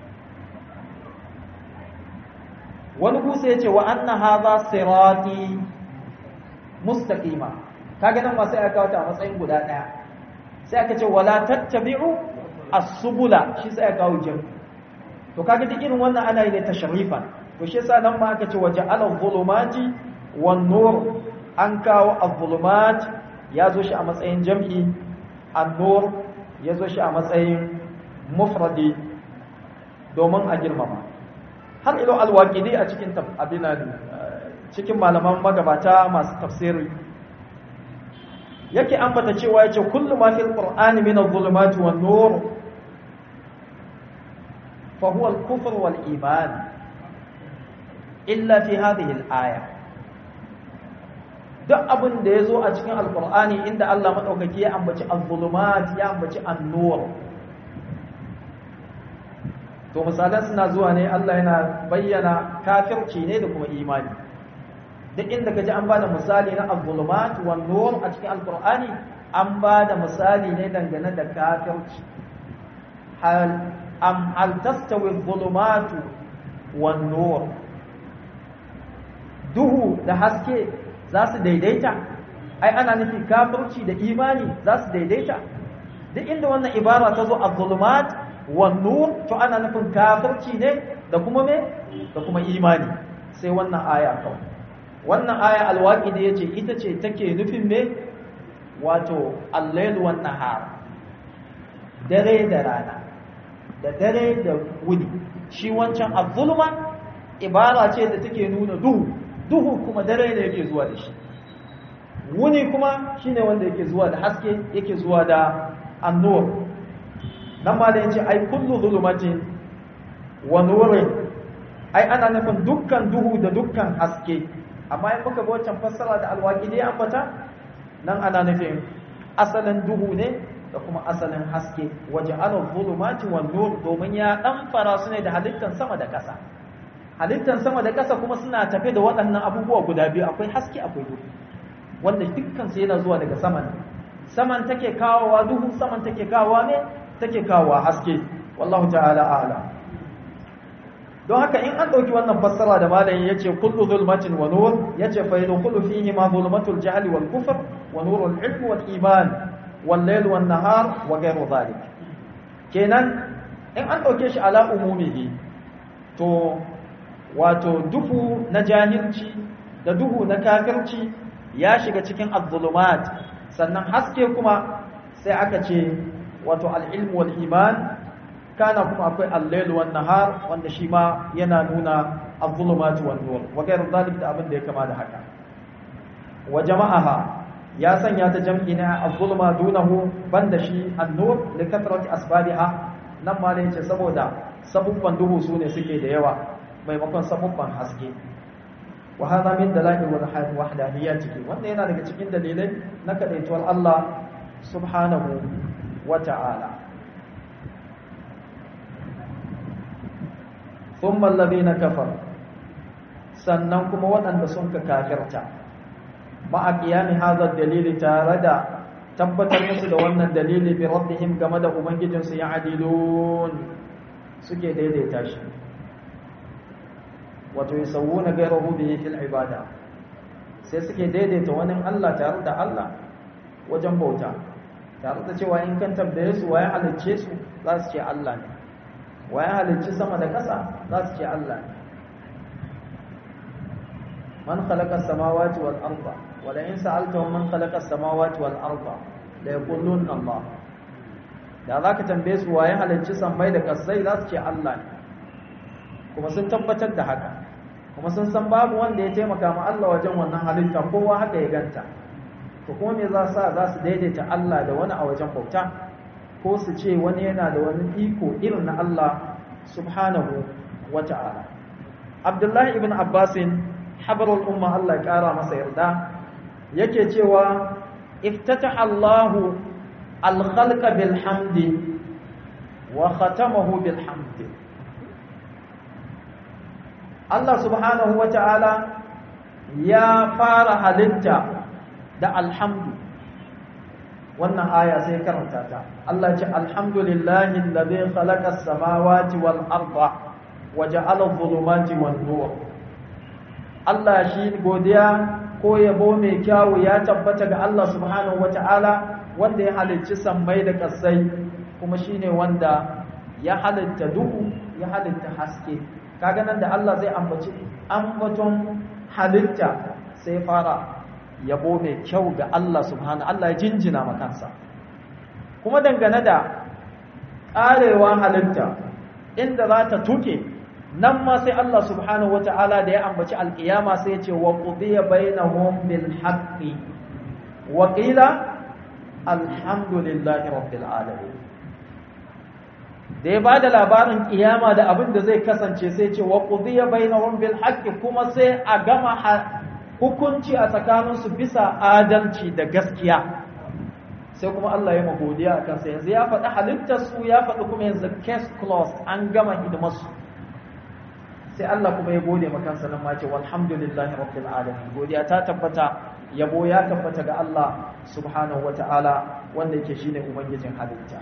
wani ku sai yace wa anna hadha sirati mustaqima kaga nan ma sai aka kawo ta a matsayin guda daya sai aka ce wala tattabi'u as-subula shi sai aka kawo jami to kaga duk irin wannan ana yi ne tashrifan to shi yasa nan ma aka ce waja'ala adh-dhulumati wan-nur an kawo adh-dhulumat ya zo shi a matsayin jam'i an-nur ya zo shi a matsayin mufradi domin a girmama har ilo al-waqidi a cikin cikin malaman magabata masu tafsiri yake ambata cewa yace kullu ma fil qur'ani min adh-dhulumati wan-nur fa huwa al-kufr wal iman illa fi hadhihi al-aya. duk abin da yazo a cikin alqur'ani inda Allah madaukaki ya ambaci az-zulumat ya ambaci an-nur, to misalan suna zuwa ne Allah yana bayyana kafirci ne da kuma imani. duk inda kaji an bada misali na az-zulumat wan nur a cikin alqur'ani an bada misali ne dangane da kafirci. hal tastawi az-zulumat wan nur, duhu da haske za su daidaita? ai ana nufi kafirci da imani za su daidaita. duk inda wannan ibara ta zo az-zulumat wan nur, to ana nufin kafirci ne da kuma me da kuma imani. sai wannan aya kawai, wannan aya al-waqidi yace ita ce take nufin me wato al-layl wan nahar, dare da rana, da dare da wuni. shi wancan az-zulma ibara ce da take nuna duhu kuma dare ne yake zuwa da shi, wuni kuma shine wanda yake zuwa da haske, yake zuwa da an-nur. nan ma da yace ai kullu zulumatin wa nurin, ai ana nufin dukkan duhu da dukkan haske. amma in muka ga wancan fassara da alwaqidi ambata, nan ana nufin asalin duhu ne da kuma asalin haske. waja'ala zulumati wan nur, domin ya dan fara su ne da halittan sama da ƙasa. halittan sama da ƙasa kuma suna tafe da waɗannan abubuwa guda biyu, akwai haske akwai duhu, wanda dukkan su yana zuwa daga saman. saman take kawowa duhu, saman take kawowa ne take kawowa haske. wallahu ta'ala a'lam. don haka in an dauki wannan fassara da malamin yace kullu zulmatin wa nur, yace fa yadkhulu fihi ma zulmatul jahl wal kufr wa nurul ilm wal iman wal layl wan nahar wa ghayru dhalik. kenan in an dauke shi ala umumihi, to wato duhu na jahilci da duhu na kafirci ya shiga cikin az-zulumat. sannan haske kuma sai aka ce wato al-ilm wal iman, kana kuma akwai al-layl wan nahar, wanda shi ma yana nuna az-zulumat wan nur wa ghayru dhalik, da abin da ya kama da haka. wa jama'aha, ya sanya ta jam'i na az-zulma dunahu, banda shi an-nur li kathrati asbabiha. nan ma ne yace saboda sabubban duhu sune suke da yawa maimakon sabubban haske. wa hadha min dalail wahdaniyyati, wannan yana daga cikin dalilai na kadaituwar Allah subhanahu wa ta'ala. thumma alladhina kafaru, sannan kuma waɗanda sun ka kafirta, ma'a qiyami hadha dalili, tare da tabbatar musu da wannan dalili bi rabbihim, game da ubangijinsu, ya adilun, suke daidaita shi, wato yasawuna ghayrahu bihi fil ibada, sai suke daidaita wani Allah tare da Allah wajen bauta, tare da cewa in kan tambaye su waye halicce su, za su ce Allah ne. waye halicci sama da ƙasa, za su ce Allah ne. man khalaqa as-samawati wal arda, wa la in sa'altahum man khalaqa as-samawati wal arda la yaquluna Allah. da za ka tambaye su waye halicci sammai da ƙasai, za su ce Allah ne. kuma sun tabbatar da haka, kuma sun san babu wanda ya taimaka ma Allah wajen wannan halitta, kowa haka ya ganta. to kuma me za su daidaita Allah da wani a wajen bauta, ko su ce wani yana da wani iko irin na Allah subhanahu wa ta'ala. Abdullahi ibn Abbasin habarul umma, Allah ya kara masa yarda, yake cewa iftataha Allahu al-khalqa bil hamdi wa khatamahu bil hamdi. Allah subhanahu wa ta'ala ya fara halitta da alhamdu. wannan aya sai karanta ta. Allah ce alhamdulillahi alladhi khalaqa as-samawati wal arda wa ja'ala adh-dhulumati wan nur. Allah shi godiya ko yabo mai kyawu ya tabbata ga Allah subhanahu wata'ala, wanda ya halicci sammai da kasai, kuma shine wanda ya halitta duhu ya halitta haske. kaga nan da Allah zai ambaci ambaton halitta sai fara yabo mai kyau ga Allah subhanahu, Allah ya jinjina makansa. kuma dangane da karewa halitta inda za ta tuke, nan ma sai Allah subhanahu wata'ala da ya ambaci alkiyama sai ya ce wa qudiya bainahum bil haqqi wa qila alhamdulillahi rabbil alamin. da ya bada labarin kiyama da abin da zai kasance sai ce wa qudiya bainahum bil haqqi kuma sai a gama hukunci a tsakaninsu bisa adalci da gaskiya. Sai kuma Allah ya magodiya a kansa, yanzu ya faɗi halittarsu, ya faɗi kuma yanzu case closed, an gama hidimarsu. Sai Allah kuma ya gode makansa nan ma ce walhamdulillahi rabbil alamin, godiya ta tabbata, yabo ya tabbata ga Allah subhanahu wata'ala wanda yake shine ubangijin halitta.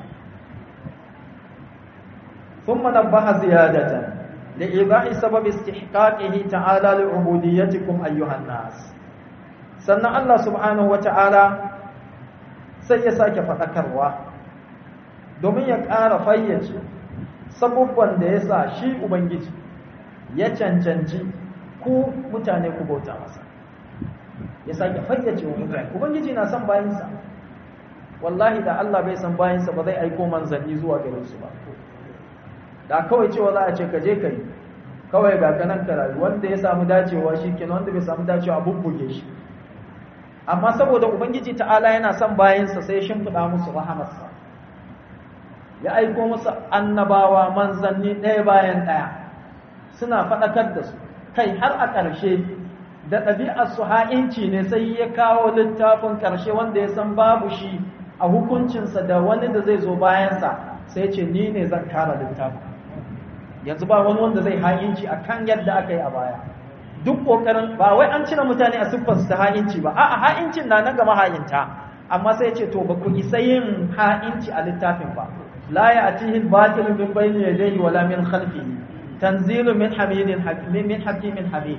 Thumma nabbaha ziyadatan li'idahi sabab istihqaqihi ta'ala li'ubudiyyatikum ayyuhan nas. Sannan Allah subhanahu wata'ala sai ya sake faɗakarwa domin ya ƙara fayyace sabubban da ya sa shi Ubangiji ya cancanci ku mutane ku bauta masa. Ya sake fayyace wa mutane, Ubangiji na son bayansa, wallahi da Allah bai san bayansa ba zai aiko manzanni zuwa gare su ba. Da kawai cewa za a ce ka je ka yi, kawai ga kanan ka rayu, wanda ya samu dacewa shi kenan, wanda bai samu dacewa bubbuge shi. Amma saboda Ubangiji ta'ala yana son bayansa sai ya shimfiɗa musu rahamarsa, ya aiko musu annabawa manzanni ɗaya bayan ɗaya, suna faɗakar da su, kai har a ƙarshe da ɗabi'ar su ha'inci ne sai ya kawo littafin ƙarshe wanda ya san babu shi a hukuncinsa da wani da zai zo bayansa, sai ce ni ne zan kara littafin. Yanzu ba wani wanda zai ha'inci a kan yadda aka yi a baya. Duk ƙoƙarin ba wai an cire mutane a siffarsu ta ha'inci ba, a'a ha'incin na nan gama ha'inta, amma sai ce to ba ku isa yin ha'inci a littafin ba. La ya'tihi al-batil min bayni yadayhi wala min khalfihi, tanzilu min hakimin hamid.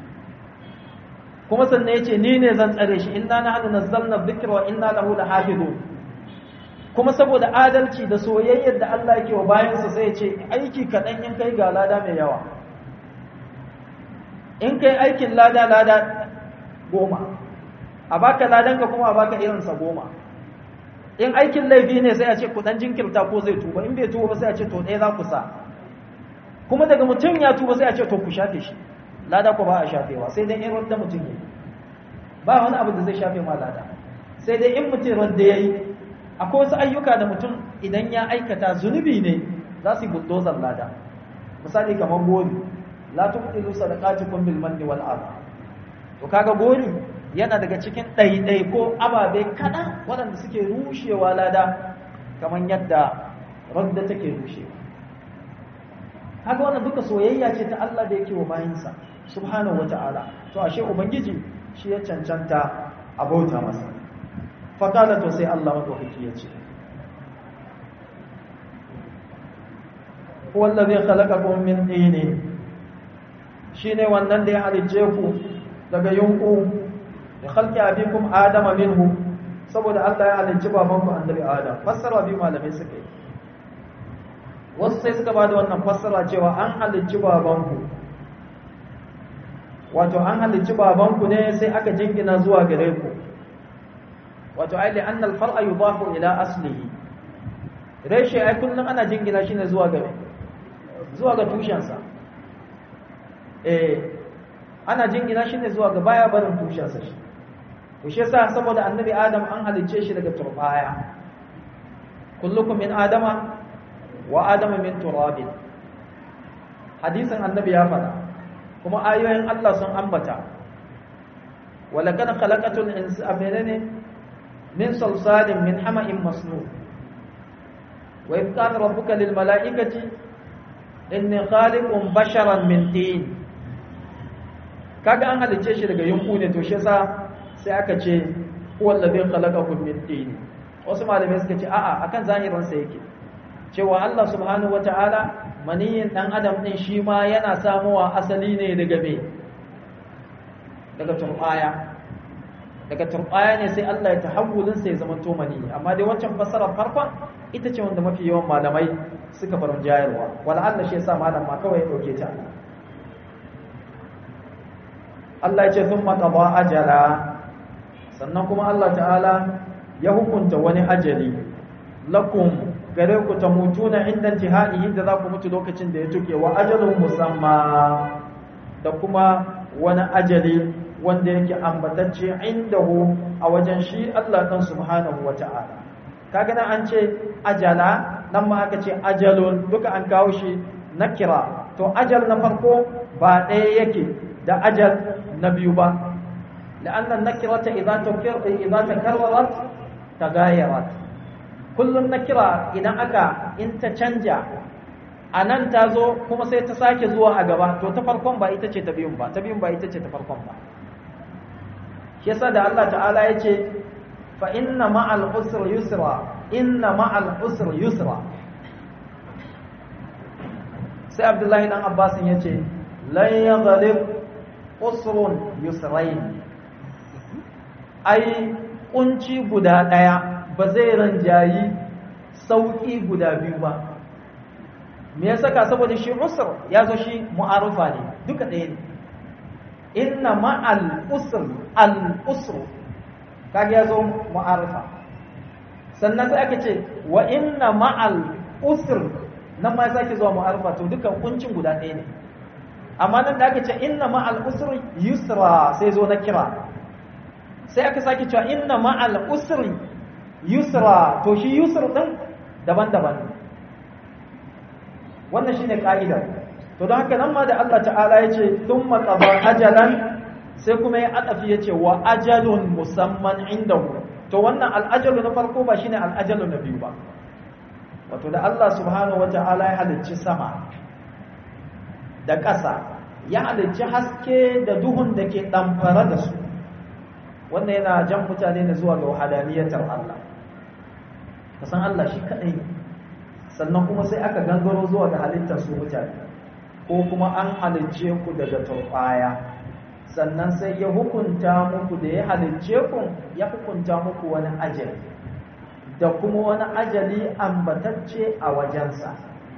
Kuma sannan yace ni ne zan tsare shi, inna nahnu nazzalna dhikra wa inna lahu lahafizun. Kuma saboda adalci da soyayyar da Allah yake wa bayansa sai ya ce aiki kaɗan in kai ga lada mai yawa. In kai aikin lada 10, a baka ladanka kuma a baka irinsa 10. In aikin laifi ne sai a ce ku dan jinkirta ko zai tuba, in bai tuba ba sai a ce to ɗaya za ku sa. Kuma daga mutum ya tuba sai a ce to ku shafe shi, lada ku ba a shafewa, sai dai in wanda mutum ya yi, ba wani abu da zai shafe ma lada, sai dai in mutum wanda ya yi. Akwai wasu ayyuka da mutum idan ya aikata zunubi ne za su yi buldozar lada, misali kamar gori, la tubtilu sadaqatukum bil manni wal adha. To kaga gori yana daga cikin ɗaiɗai ko ababe kaɗan waɗanda suke rushewa lada kamar yadda radda take rushewa. Haka wannan duka soyayya ce ta Allah da yake wa bayinsa subhanahu wata'ala. To ashe ubangiji shi ya cancanta a bauta masa. Fakala to sai Allah madaukaki ya ce wallazi khalaqakum min tin, shine wannan da ya halicce ku daga yunku, da khalqi abikum adama minhu, saboda Allah ya halicci babanku annabi Adam. Fassara bi malamai suka yi, wasu sai suka bada wannan fassara cewa an halicci babanku, wato an halicci babanku ne sai aka jingina zuwa gare ku, wato ai li anna al-far'a yudafu ila aslihi, reshe ai kullun ana jingina shi ne zuwa ga tushensa. Ana jingina shi ne zuwa ga baya barin tushensa shi. To shi yasa saboda annabi Adam an halicce shi daga turbaya, kullukum min adama wa adama min turabin. Hadisin annabi ya faɗa, kuma ayoyin Allah sun ambata, wa laqad khalaqatul insana min salsalin min hama'in masnun, wa idh qala rabbuka lil mala'ikati inni khaliqun basharan min tin. Kaga an halice shi daga yunku ne, to shi yasa sai aka ce wallazi khalaqakum min tin. Wasu malamai suka ce a'a, akan zahirin sa yake cewa Allah subhanahu wataala maniyin dan adam din shi ma yana samuwa asali ne daga me, daga turbaya. Daga turbaya ne sai Allah ya tahawulin sai ya zama to mani. Amma dai wancan fassarar farkon ita ce wanda mafi yawan malamai suka farin jayarwa, wala Allah shi yasa malam ma kawai ya dauke ta. Allah ya ce thumma qada ajala, sannan kuma Allah ta'ala ya hukunta wani ajali lakum gare ku ta mutuna inda jihadihi, da za ku mutu lokacin da ya tuke, wa ajalun musamma, da kuma wani ajali wanda yake ambatacce indahu a wajen shi Allah dan subhanahu wata'ala. Kaga nan an ce ajala nan ma aka ce ajalun, duka an kawo shi nakira. To ajal na farko ba ɗaya yake da ajal na biyu ba, la'annan nakirata idza takarrarat tagayyarat. Kullun nakira idan aka in ta canja, a nan ta zo kuma sai ta sake zuwa a gaba, to ta farkon ba ita ce ta biyun ba, ta biyun ba ita ce ta farkon ba. Shi yasa da Allah ta'ala ya ce fa inna ma'al usri yusra, inna ma'al usri yusra. Sai Abdullahi dan Abbas ya ce lan yaghlib usrun yusrayn, ai kunci guda daya ba zai ranjayi sauki guda biyu ba. Me ya saka? saboda shi usr ya zo shi mu'arufa ne, duka ɗaya ne. Inna ma'al usr, al usr kage ya zo mu'arufa. Sannan sai aka ce wa inna ma'al usr, nan ma ya sake zuwa mu'arufa, to dukan kuncin guda ɗaya ne. Amma nan da aka ce inna ma'al usr yusra sai zo na kira, sai aka sake cewa inna ma'al usr yusra, to shi yusr din daban-daban. Wannan shine ka'idar. To don haka nan ma da Allah ta'ala ya ce thumma qada ajalan, sai kuma ya adafi ya ce wa ajalun musamman indahu. To wannan al'ajalu na farko ba shine al'ajalu na biyu ba. Wato da Allah subhanahu wata'ala ya halicci sama da ƙasa, ya halicci haske da duhun da ke ɗamfara da su. Wannan yana jan mutane na zuwa ga wahadaniyatar Allah. Ka san Allah shi kaɗai ne. Sannan kuma sai aka gangaro zuwa ga halittar su mutane, ko kuma an halicce ku daga turbaya. Sannan sai ya hukunta muku da ya halicce ku, ya hukunta muku wani ajali, da kuma wani ajali ambatacce a wajensa.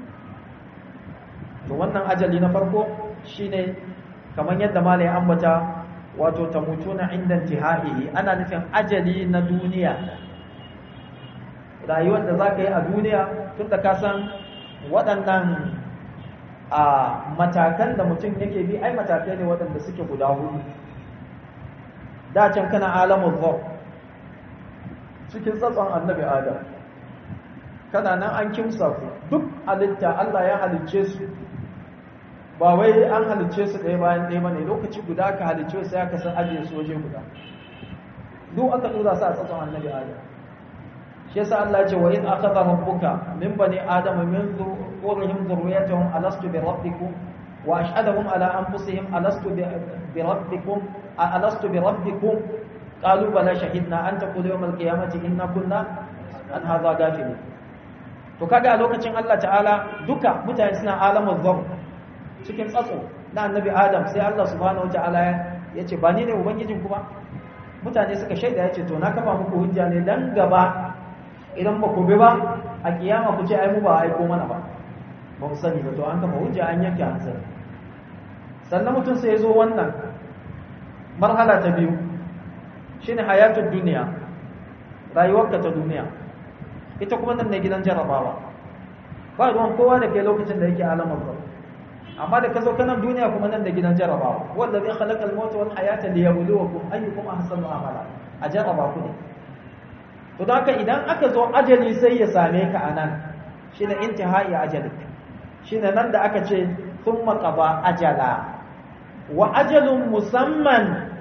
To wannan ajali na farko shine kamar yadda malai ya ambata, wato tamutuna inda intihaihi, ana nufin ajali na duniya, rayuwar da zaka yi a duniya. Tun da ka san waɗannan a matakan da mutum yake bi, ai matakai ne waɗanda suke guda hudu. Da can kana alamul zar, cikin tsatson annabi Adam, kana nan an kimsa ku, duk halitta Allah ya halicce su, ba wai an halicce su ɗaya bayan ɗaya bane, lokaci guda aka halicce su, ya kasan ajiye su waje guda, duk aka tura su a tsatson annabi Adam. Shi yasa Allah ya ce wa in akhadha rabbuka min bani adama min dhurriyyatihim dhurriyyatahum alastu bi rabbikum wa ashhadahum ala anfusihim alastu bi rabbikum alastu bi rabbikum qalu bala shahidna an taqulu yawm al-qiyamati inna kunna an hadha ghafilin. To kaga a lokacin Allah ta'ala duka mutane suna alamul dhur, cikin tsatso na annabi Adam, sai Allah subhanahu wataala ya ce ba ni ne ubangijin ku ba. Mutane suka shaida, ya ce to na kafa muku hujja ne dan gaba idan ba ku bi ba a kiyama ku ce ai mu ba aiko mana ba, ba mu sani ba. To an kafa hujja, an yanke hanzari. Sannan mutum sai ya zo wannan marhala ta biyu, shine hayatul duniya, rayuwarka ta duniya. Ita kuma nan ne gidan jarabawa, ba ruwan kowa da ke lokacin da yake alamar ba. Amma da ka zo kanan duniya kuma nan da gidan jarabawa, wanda zai khalaqa al-mauta wal hayata liyabluwakum ayyukum ahsanu amala, a jaraba ku ne. To da haka idan aka zo ajali sai ya same ka anan, shine intihai ajalik, shine nan da aka ce thumma qada ajala wa ajalun musamman,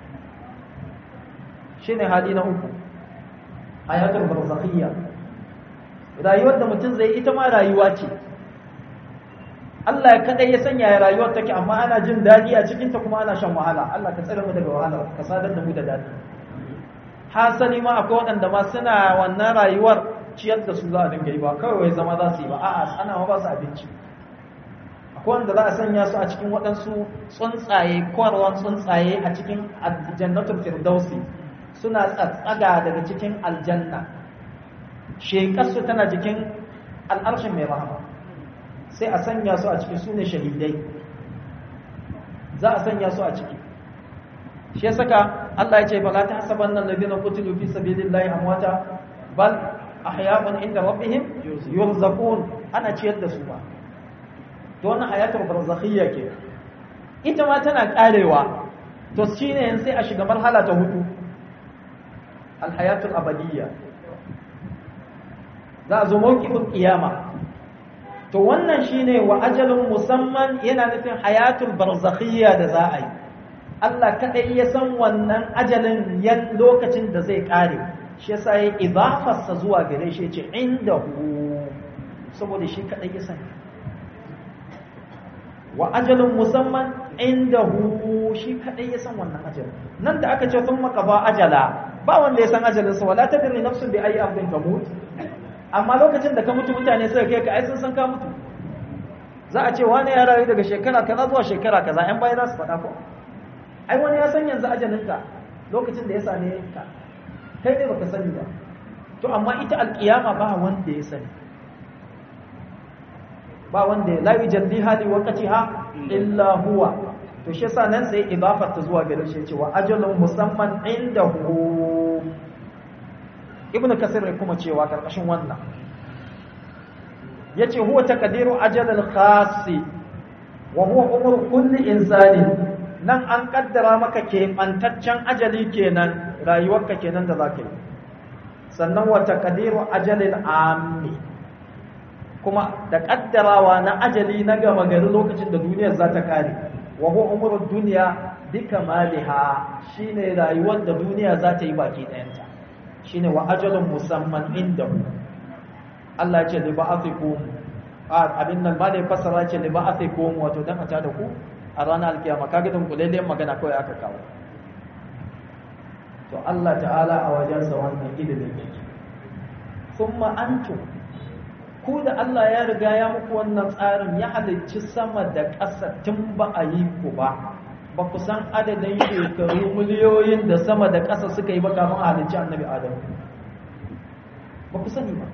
shine hali na uku, hayatul barzakhiyya. Rayuwar da mutum zai ita ma rayuwa ce, Allah kadai ya sanya rayuwar take, amma ana jin dadi a cikin ta kuma ana shan wahala. Allah ka tsare mu daga wahala, ka sadar da mu da dadi. Hasali ma akwai waɗanda ma suna wannan rayuwar ciyar da su za a dinga yi, ba kawai wai zama za su yi ba, a'a ana ma ba su abinci. Akwai wanda za a sanya su a cikin waɗansu tsuntsaye, kwarwan tsuntsaye a cikin jannatul firdausi, suna tsatsaga daga cikin aljanna, shekarsu tana jikin al'arshin mai rahama, sai a sanya su a ciki, su ne shahidai, za a sanya su a ciki. Shi ya saka Allah ya ce ba la tahsabanna alladhina qutilu fi sabilillahi amwata bal ahya'un inda rabbihim yurzaqun, ana ciyar da su ba. To wannan hayatul barzakhiyya ke, ita ma tana karewa. To shine yanzu sai a shiga marhala ta hudu, al hayatul abadiyya. za a zo mawqifin kiyama. To wannan shine wa ajalun musamman, yana nufin hayatul barzakhiyya da za a yi. Allah kadai ya san wannan ajalin lokacin da zai kare, shi yasa ya idafarsa zuwa gare shi yace indahu, saboda shi kadai ya sani. Wa ajalun musamman indahu, shi kadai ya san wannan ajalin. Nan da aka ce thumma qada ajala, ba wanda ya san ajalinsa, wala tadri nafsun bi ayi ardin tamut. Amma lokacin da ka mutu mutane suka kai ka ai sun san ka mutu. Za a ce wani ya rayu daga shekara kaza zuwa shekara kaza, ƴan baya za su faɗa ko ai wani ya san yanzu ajalinka lokacin da ya same ka, kai ne baka sani ba. To amma ita alkiyama ba wanda ya sani, ba wanda la yujalliha li waqtiha illa huwa. To shi yasa nan sai idafar ta zuwa gare shi cewa ajalun musamman indahu. Ibn Kasir ne kuma cewa karkashin wannan yace huwa taqdiru ajal al-khas wa huwa umru kulli insani. Nan an kaddara maka keɓantaccen ajali kenan, rayuwarka kenan da zaka yi. Sannan wa taqdiru ajalil ammi, kuma da kaddarawa na ajali na gama gari lokacin da duniyar za ta kare. Wa huwa umru dunya bi kamaliha, shine rayuwar da duniya za ta yi baki ɗayanta. Shine wa ajalun musamman indahu. Allah ce li ba'athikum, abin nan ba da fassara ce li ba'athikum, wato dan ata da ku a ranar alkiyama. Kaga dan kullen magana kawai aka kawo. To Allah ta'ala a wajensa wannan ilimin yake. Thumma antum, ku da Allah ya riga ya muku wannan tsarin, ya halicci sama da ƙasa tun ba a yi ku ba. Ba ku san adadin shekaru miliyoyin da sama da ƙasa suka yi ba kafin halicci annabi Adam. Ba ku sani ba.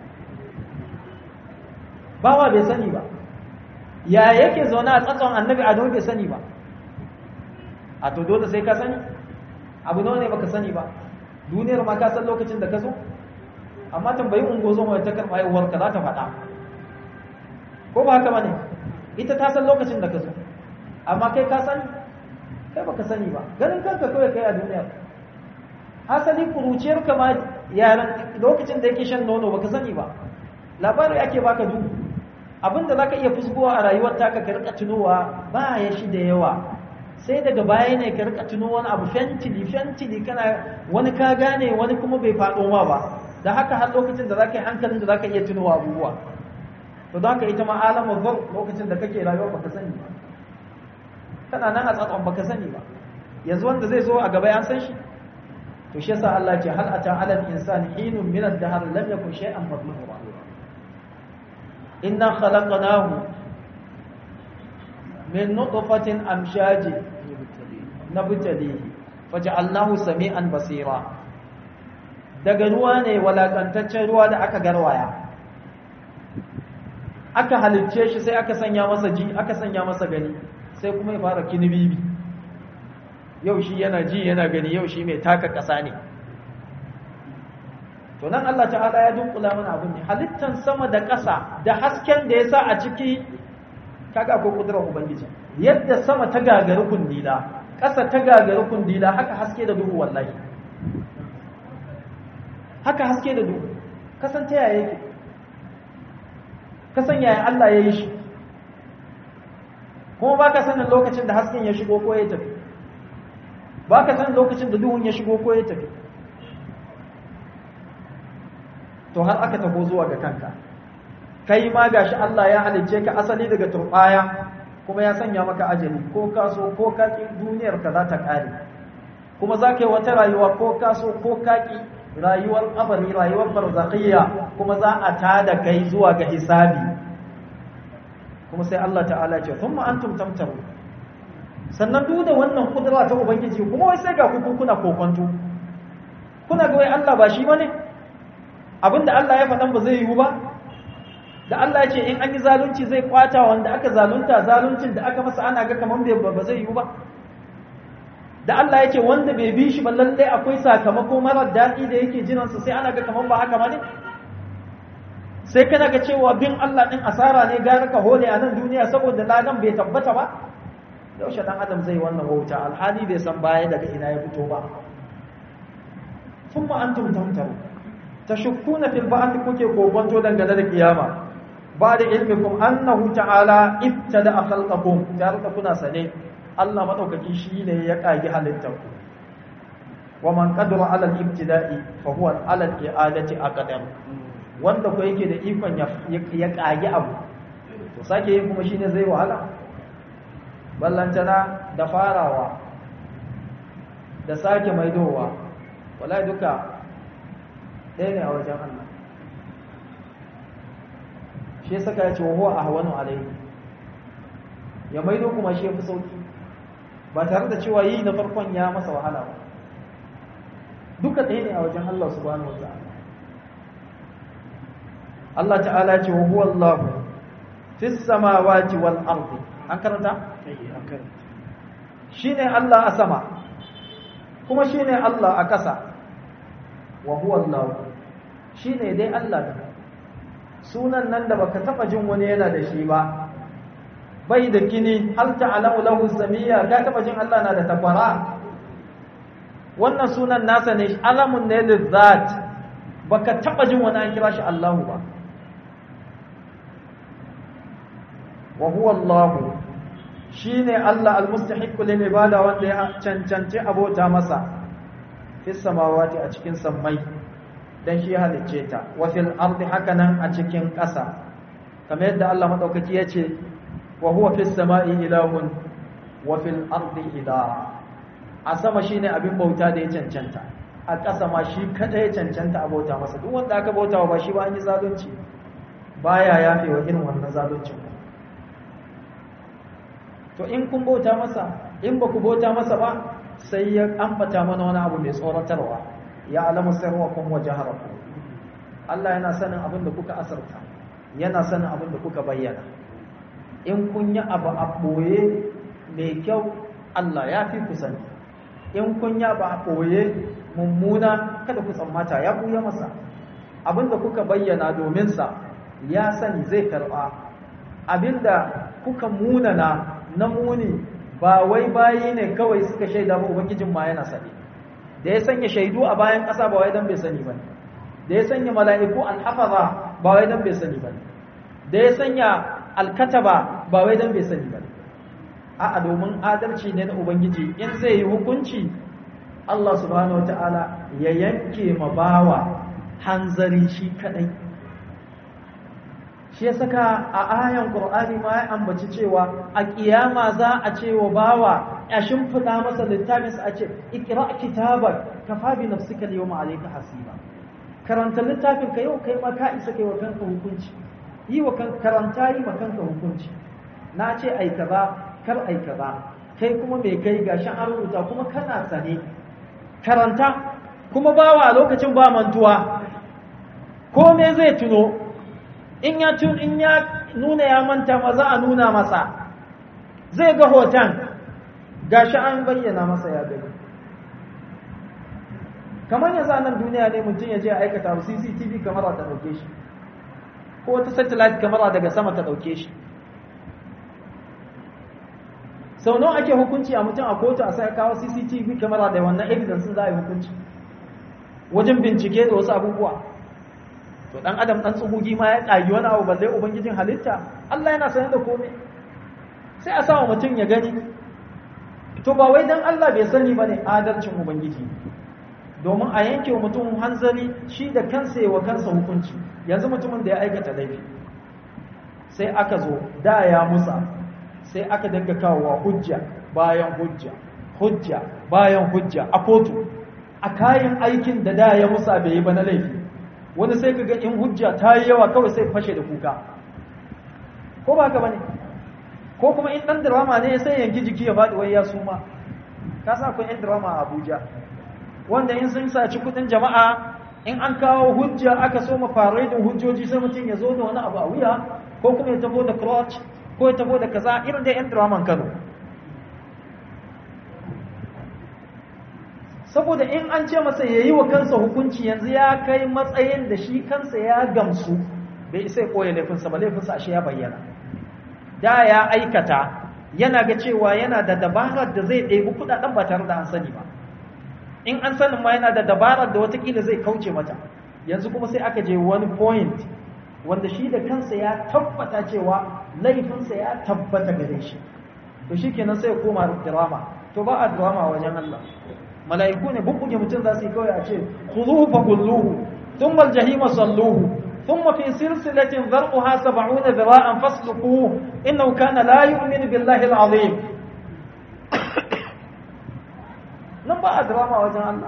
Bawa bai sani ba. Ya yake zaune a tsatson annabi Adam bai sani ba. A to dole sai ka sani? Abu nawa ne baka sani ba? Duniyar ma ka san lokacin da ka zo? Amma tambayi ungozo mai ta karɓa yawar ka za ta faɗa. Ko ba haka ba ne? Ita ta san lokacin da ka zo. Amma kai ka sani? Kai baka sani ba. Ganin kanka kawai kai a duniya. Hasali kuruciyar ka ma yaran lokacin da yake shan nono baka sani ba. Labari ake baka duhu. Abinda zaka iya fusgowa a rayuwar taka ka rika tunowa ba ya shi da yawa. Sai daga baya ne ka rika tuno wani abu fentili kana wani ka gane wani kuma bai faɗo ma ba. Da haka har lokacin da zaka yi hankalin da zaka iya tunowa abubuwa. To don haka ita ma alamul zar lokacin da kake rayuwa baka sani ba. Kana nan a tsakon baka sani ba. Yanzu wanda zai zo a gaba ya san shi. To shi yasa Allah ce hal ata alal insani hinun min ad-dahr lam yakun shay'an madhkura. Inna khalaqnahu min nutfatin amshaj nabtalihi faj'alnahu sami'an basira. Daga ruwa ne walakantaccen ruwa da aka garwaya. Aka halicce shi sai aka sanya masa ji, aka sanya masa gani. Sai kuma ya fara kinibibi. Yau shi yana ji yana gani, yau shi mai taka ƙasa ne. To nan Allah ta'ala ya dunkula mana abin ne, halittan sama da ƙasa da hasken da ya sa a ciki, kaga akwai kudurar Ubangiji. Yadda sama ta gagari kundila, ƙasa ta gagari kundila, haka haske da duhu wallahi. Haka haske da duhu. Kasan ta yaya yake? Kasan yaya Allah ya yi shi? Kuma ba ka sanin lokacin da hasken ya shigo ko ya tafi. Ba ka sanin lokacin da duhun ya shigo ko ya tafi. To har aka taho zuwa ga kanka. Kai ma gashi Allah ya halicce ka asali daga turbaya, kuma ya sanya maka ajali, ko ka so ko ka ki duniyar ka za ta kare. Kuma za ka yi wata rayuwa ko ka so ko ka ki, rayuwar kabari, rayuwar barzakhiyya, kuma za a tada kai zuwa ga hisabi. Kuma sai Allah ta'ala ce thumma antum tamtaru. Sannan duk da wannan kudura ta Ubangiji, kuma wai sai ga ku kuna kokonto. Kuna ga wai Allah ba shi bane? Abinda Allah ya faɗan ba zai yiwu ba? Da Allah ya ce in an yi zalunci zai kwata wanda aka zalunta, zaluncin da aka masa ana ga kaman ba zai yiwu ba? Da Allah ya ce wanda bai bi shi ba lallai akwai sakamako marar daɗi da yake jinansa, sai ana ga kaman ba haka bane? Sai kana ga cewa bin Allah ɗin asara ne, gara ka hole a nan duniya saboda ladan bai tabbata ba? Yaushe ɗan adam zai wannan wauta alhali bai san baya daga ina ya fito ba. Thumma antum tamtaru. tashukkuna fil ba'th kuke kokonto dangane da kiyama ba da ilmikum annahu ta'ala ibtada khalqakum jarka kuna sane Allah madaukaki shine ya kage halittarku wa man qadara ala al-ibtida'i fa huwa ala al-i'adati aqdam wanda ko yake da ikon ya kage abu to sake yin kuma shine zai wahala ballantana da farawa da sake maidowa wallahi duka ɗaya ne a wajen Allah shi saka ya ce wa huwa ahwanu alayhi ya maido kuma shi yafi sauki ba tare da cewa yi na farkon ya masa wahala ba duka ɗaya ne a wajen Allah subhanahu wataala Allah ta'ala ce wa huwa Allahu fis samawati wal ardi an karanta shine Allah a sama kuma shine Allah a ƙasa wa huwa Allah shine dai Allah ne sunan nan da baka taba jin wani yana da shi ba bai da kini hal ta'lamu lahu samiyya ka taba jin Allah na da takwara wannan sunan nasa ne alamun ne lizzat baka taba jin wani an kira shi Allahu ba wa huwa Allah shine Allah almustahiq lil ibada wanda ya cancanci abota masa fis samawati a cikin sammai dan shi halicce ta wa fil ardi hakanan a cikin ƙasa kamar yadda Allah madaukaki yace wa huwa fis samai ilahun wa fil ardi ilah a sama shine abin bauta da ya cancanta a ƙasa ma shi kada ya cancanta abota masa duk wanda aka bautawa ba shi ba an yi zalunci baya yafewa irin wannan zaluncin to in kun bauta masa in ba ku bauta masa ba sai ya ambata mana wani abu mai tsoratarwa ya alamu sirrakum wa jaharakum Allah yana sanin abin da kuka asarta yana sanin abin da kuka bayyana in kun yi abu a boye mai kyau Allah ya fi ku sani in kun yi abu a boye mummuna kada ku tsammata ya buya masa abin da kuka bayyana domin sa ya sani zai karba abinda kuka munana na muni ba wai bayi ne kawai suka shaida ba ubangijin ma yana sani da ya sanya shaidu a bayan ƙasa ba wai dan bai sani ba da ya sanya mala'iku alhafaza ba wai dan bai sani ba da ya sanya alkataba ba wai dan bai sani ba a'a domin adalci ne na ubangiji in zai yi hukunci Allah subhanahu wataala ya yanke ma bawa hanzari shi kadai shi ya saka a ayan Qur'ani ma ya ambaci cewa a kiyama za a ce wa bawa ya shimfida masa littafin sa a ce ikra kitabak kafa bi nafsika al-yawma alayka hasiba karanta littafin ka yau kai ma ka isa kai wa kanka hukunci yi wa kanka karanta yi wa kanka hukunci na ce ai kaza kar ai kaza kai kuma me kai gashi an rubuta kuma kana sane karanta kuma bawa a lokacin ba mantuwa ko me zai tuno in ya nuna ya manta ma za a nuna masa zai ga hoton gashi an bayyana masa ya gani kamar yanzu a nan duniya ne mutum ya je a aikata CCTV kamera ta dauke shi ko wata satellite kamera daga sama ta dauke shi sau nawa ake hukunci a mutum a kotu a sai kawo CCTV kamera da wannan evidence za a yi hukunci wajen bincike da wasu abubuwa to dan adam dan tsugugi ma ya kagi wani abu balle ubangijin halitta Allah yana sanar da komai sai a sawa mutum ya gani to ba wai dan Allah bai sani bane adalcin ubangiji domin a yanke wa mutum hanzari shi da kansa yawa kansa hukunci yanzu mutumin da ya aikata laifi sai aka zo da ya musa sai aka dinga kawowa hujja bayan hujja hujja bayan hujja a kotu a kayan aikin da ya musa bai yi ba na laifi wani sai ka ga in hujja ta yi yawa kawai sai fashe da kuka ko ba ka bane ko kuma in dan drama ne sai yanki jiki ya faɗi wai ya suma ka sa akwai yan drama a Abuja wanda in sun saci kudin jama'a in an kawo hujja aka so ma faradin hujjoji sai mutum ya zo da wani abu a wuya ko kuma ya tabo da crotch ko ya tabo da kaza irin da yan draman Kano saboda in an ce masa ya yi wa kansa hukunci yanzu ya kai matsayin da shi kansa ya gamsu bai isa ya koya laifinsa ba laifinsa ashe ya bayyana da ya aikata yana ga cewa yana da dabarar da zai ɗebi kuɗaɗen ba tare da an sani ba in an sanin ma yana da dabarar da watakila zai kauce mata yanzu kuma sai aka je wani point wanda shi da kansa ya tabbata cewa laifinsa ya tabbata gare shi, to shi kenan sai ya koma drama. To ba a drama wajen Allah. Mala'iku ne bubbuge mutum za su yi kawai a ce khuzuhu fa gulluhu thumma al-jahima salluhu thumma fi silsilatin dhar'uha 70 dhira'an fasluquhu innahu kana la yu'minu billahi al-'azim. Nan ba a drama wajen Allah.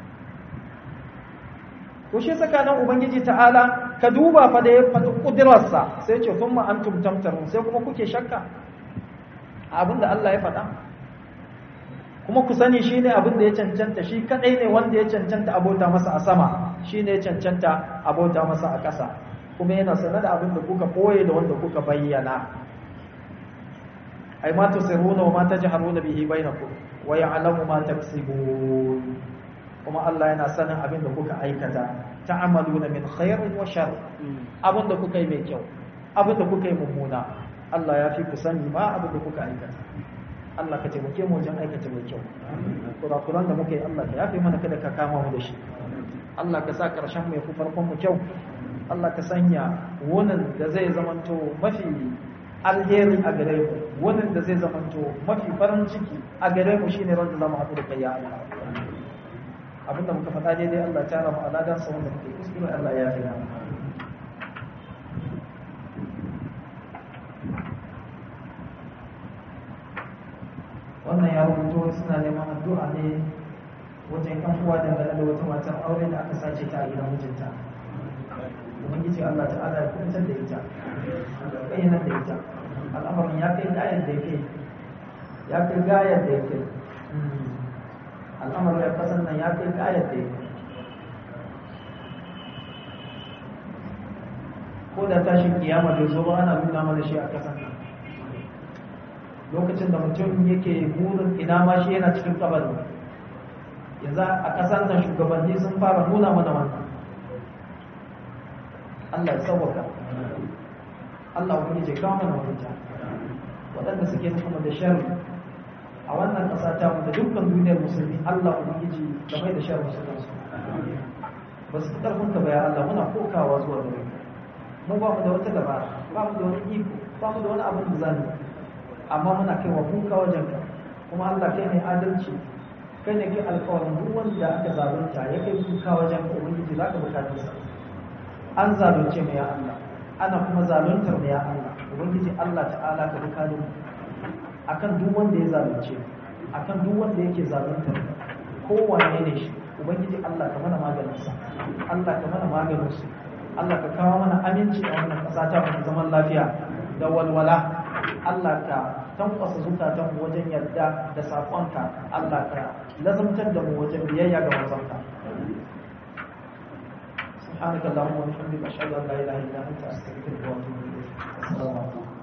To shi tsakanin Ubangiji ta'ala ka duba fa da ya faɗi ƙudurarsa sai ce thumma antum tamtarun, sai kuma kuke shakka abinda Allah ya faɗa. Kuma ku sani shi ne abin da ya cancanta, shi kaɗai ne wanda ya cancanta abota masa a sama, shi ne ya cancanta abota masa a ƙasa, kuma yana sanar da abin da kuka ɓoye da wanda kuka bayyana. Ai ma tusirruna wa ma tajharuna bihi bainakum wa ya'lamu ma taksibun. Kuma Allah yana sanin abin da kuka aikata, ta'amaluna min khairin wa shar, abin da kuka yi mai kyau, abin da kuka yi mummuna, Allah ya fi ku sani ma abin da kuka aikata. Allah ka taimake mu wajen aikata mai kyau. Kurakuran da muka yi Allah ka yafe mana, kada ka kama mu da shi. Allah ka sa karshen mu ya fi farkon mu kyau. Allah ka sanya wannan da zai zamanto mafi alheri a gare mu, wannan da zai zamanto mafi farin ciki a gare mu shine ran da zamu haɗu da kai ya Allah. Abinda muka faɗa daidai Allah ya tara mu aladan sa, wanda muke kuskure Allah ya yafe mana. Wannan ya rubuto suna neman addu'a ne wajen kan uwa dangane da wata matar aure da aka sace ta a gidan mijinta. Ubangiji Allah ta'ala ya kubutar da ita, bayyana da ita. Al'amarin ya kai gayar da yake, ya kai gayar da yake. Al'amarin ya kasan nan ya kai gayar da yake. Ko da tashin kiyama bai zo ba ana nuna mana shi a kasan nan. Lokacin da mutum yake burin ina ma shi yana cikin kabari, yanzu a ƙasar nan shugabanni sun fara nuna mana wannan. Allah ya sauwaka, Allah wani je kawo mana mafita. Waɗanda suke nufin da sharri a wannan ƙasa ta mu da dukkan duniyar musulmi, Allah ubangiji game da sharri su kansu. Ba su fi ƙarfin ka ba ya Allah, muna kokawa zuwa gare ka. Mu ba mu da wata dabara, ba mu da wani iko, ba mu da wani abin da zamu, amma muna kai wa kuka wajen ka. Kuma Allah kai ne adalci, kai ne kai alƙawarin duk wanda aka zalunta ya kai kuka wajen ka, ubangiji za ka bukatar sa. An zalunce mu ya Allah, ana kuma zaluntar mu ya Allah, ubangiji Allah ta'ala ka bukatar mu akan duk wanda ya zalunce, akan duk wanda yake zaluntar kowanne ne shi, ubangiji Allah ka mana maganin sa, Allah ka mana maganin su, Allah ka kawo mana aminci a wannan ƙasa ta mu, zaman lafiya da walwala. Allah ka tankwasa zukatanmu wajen yarda da saƙonka, Allah ka lazumtar da mu wajen biyayya ga manzonka. Subhanakallahumma wa bihamdika ashhadu an la ilaha illa anta astaghfiruka wa atubu ilayk. Assalamu alaikum.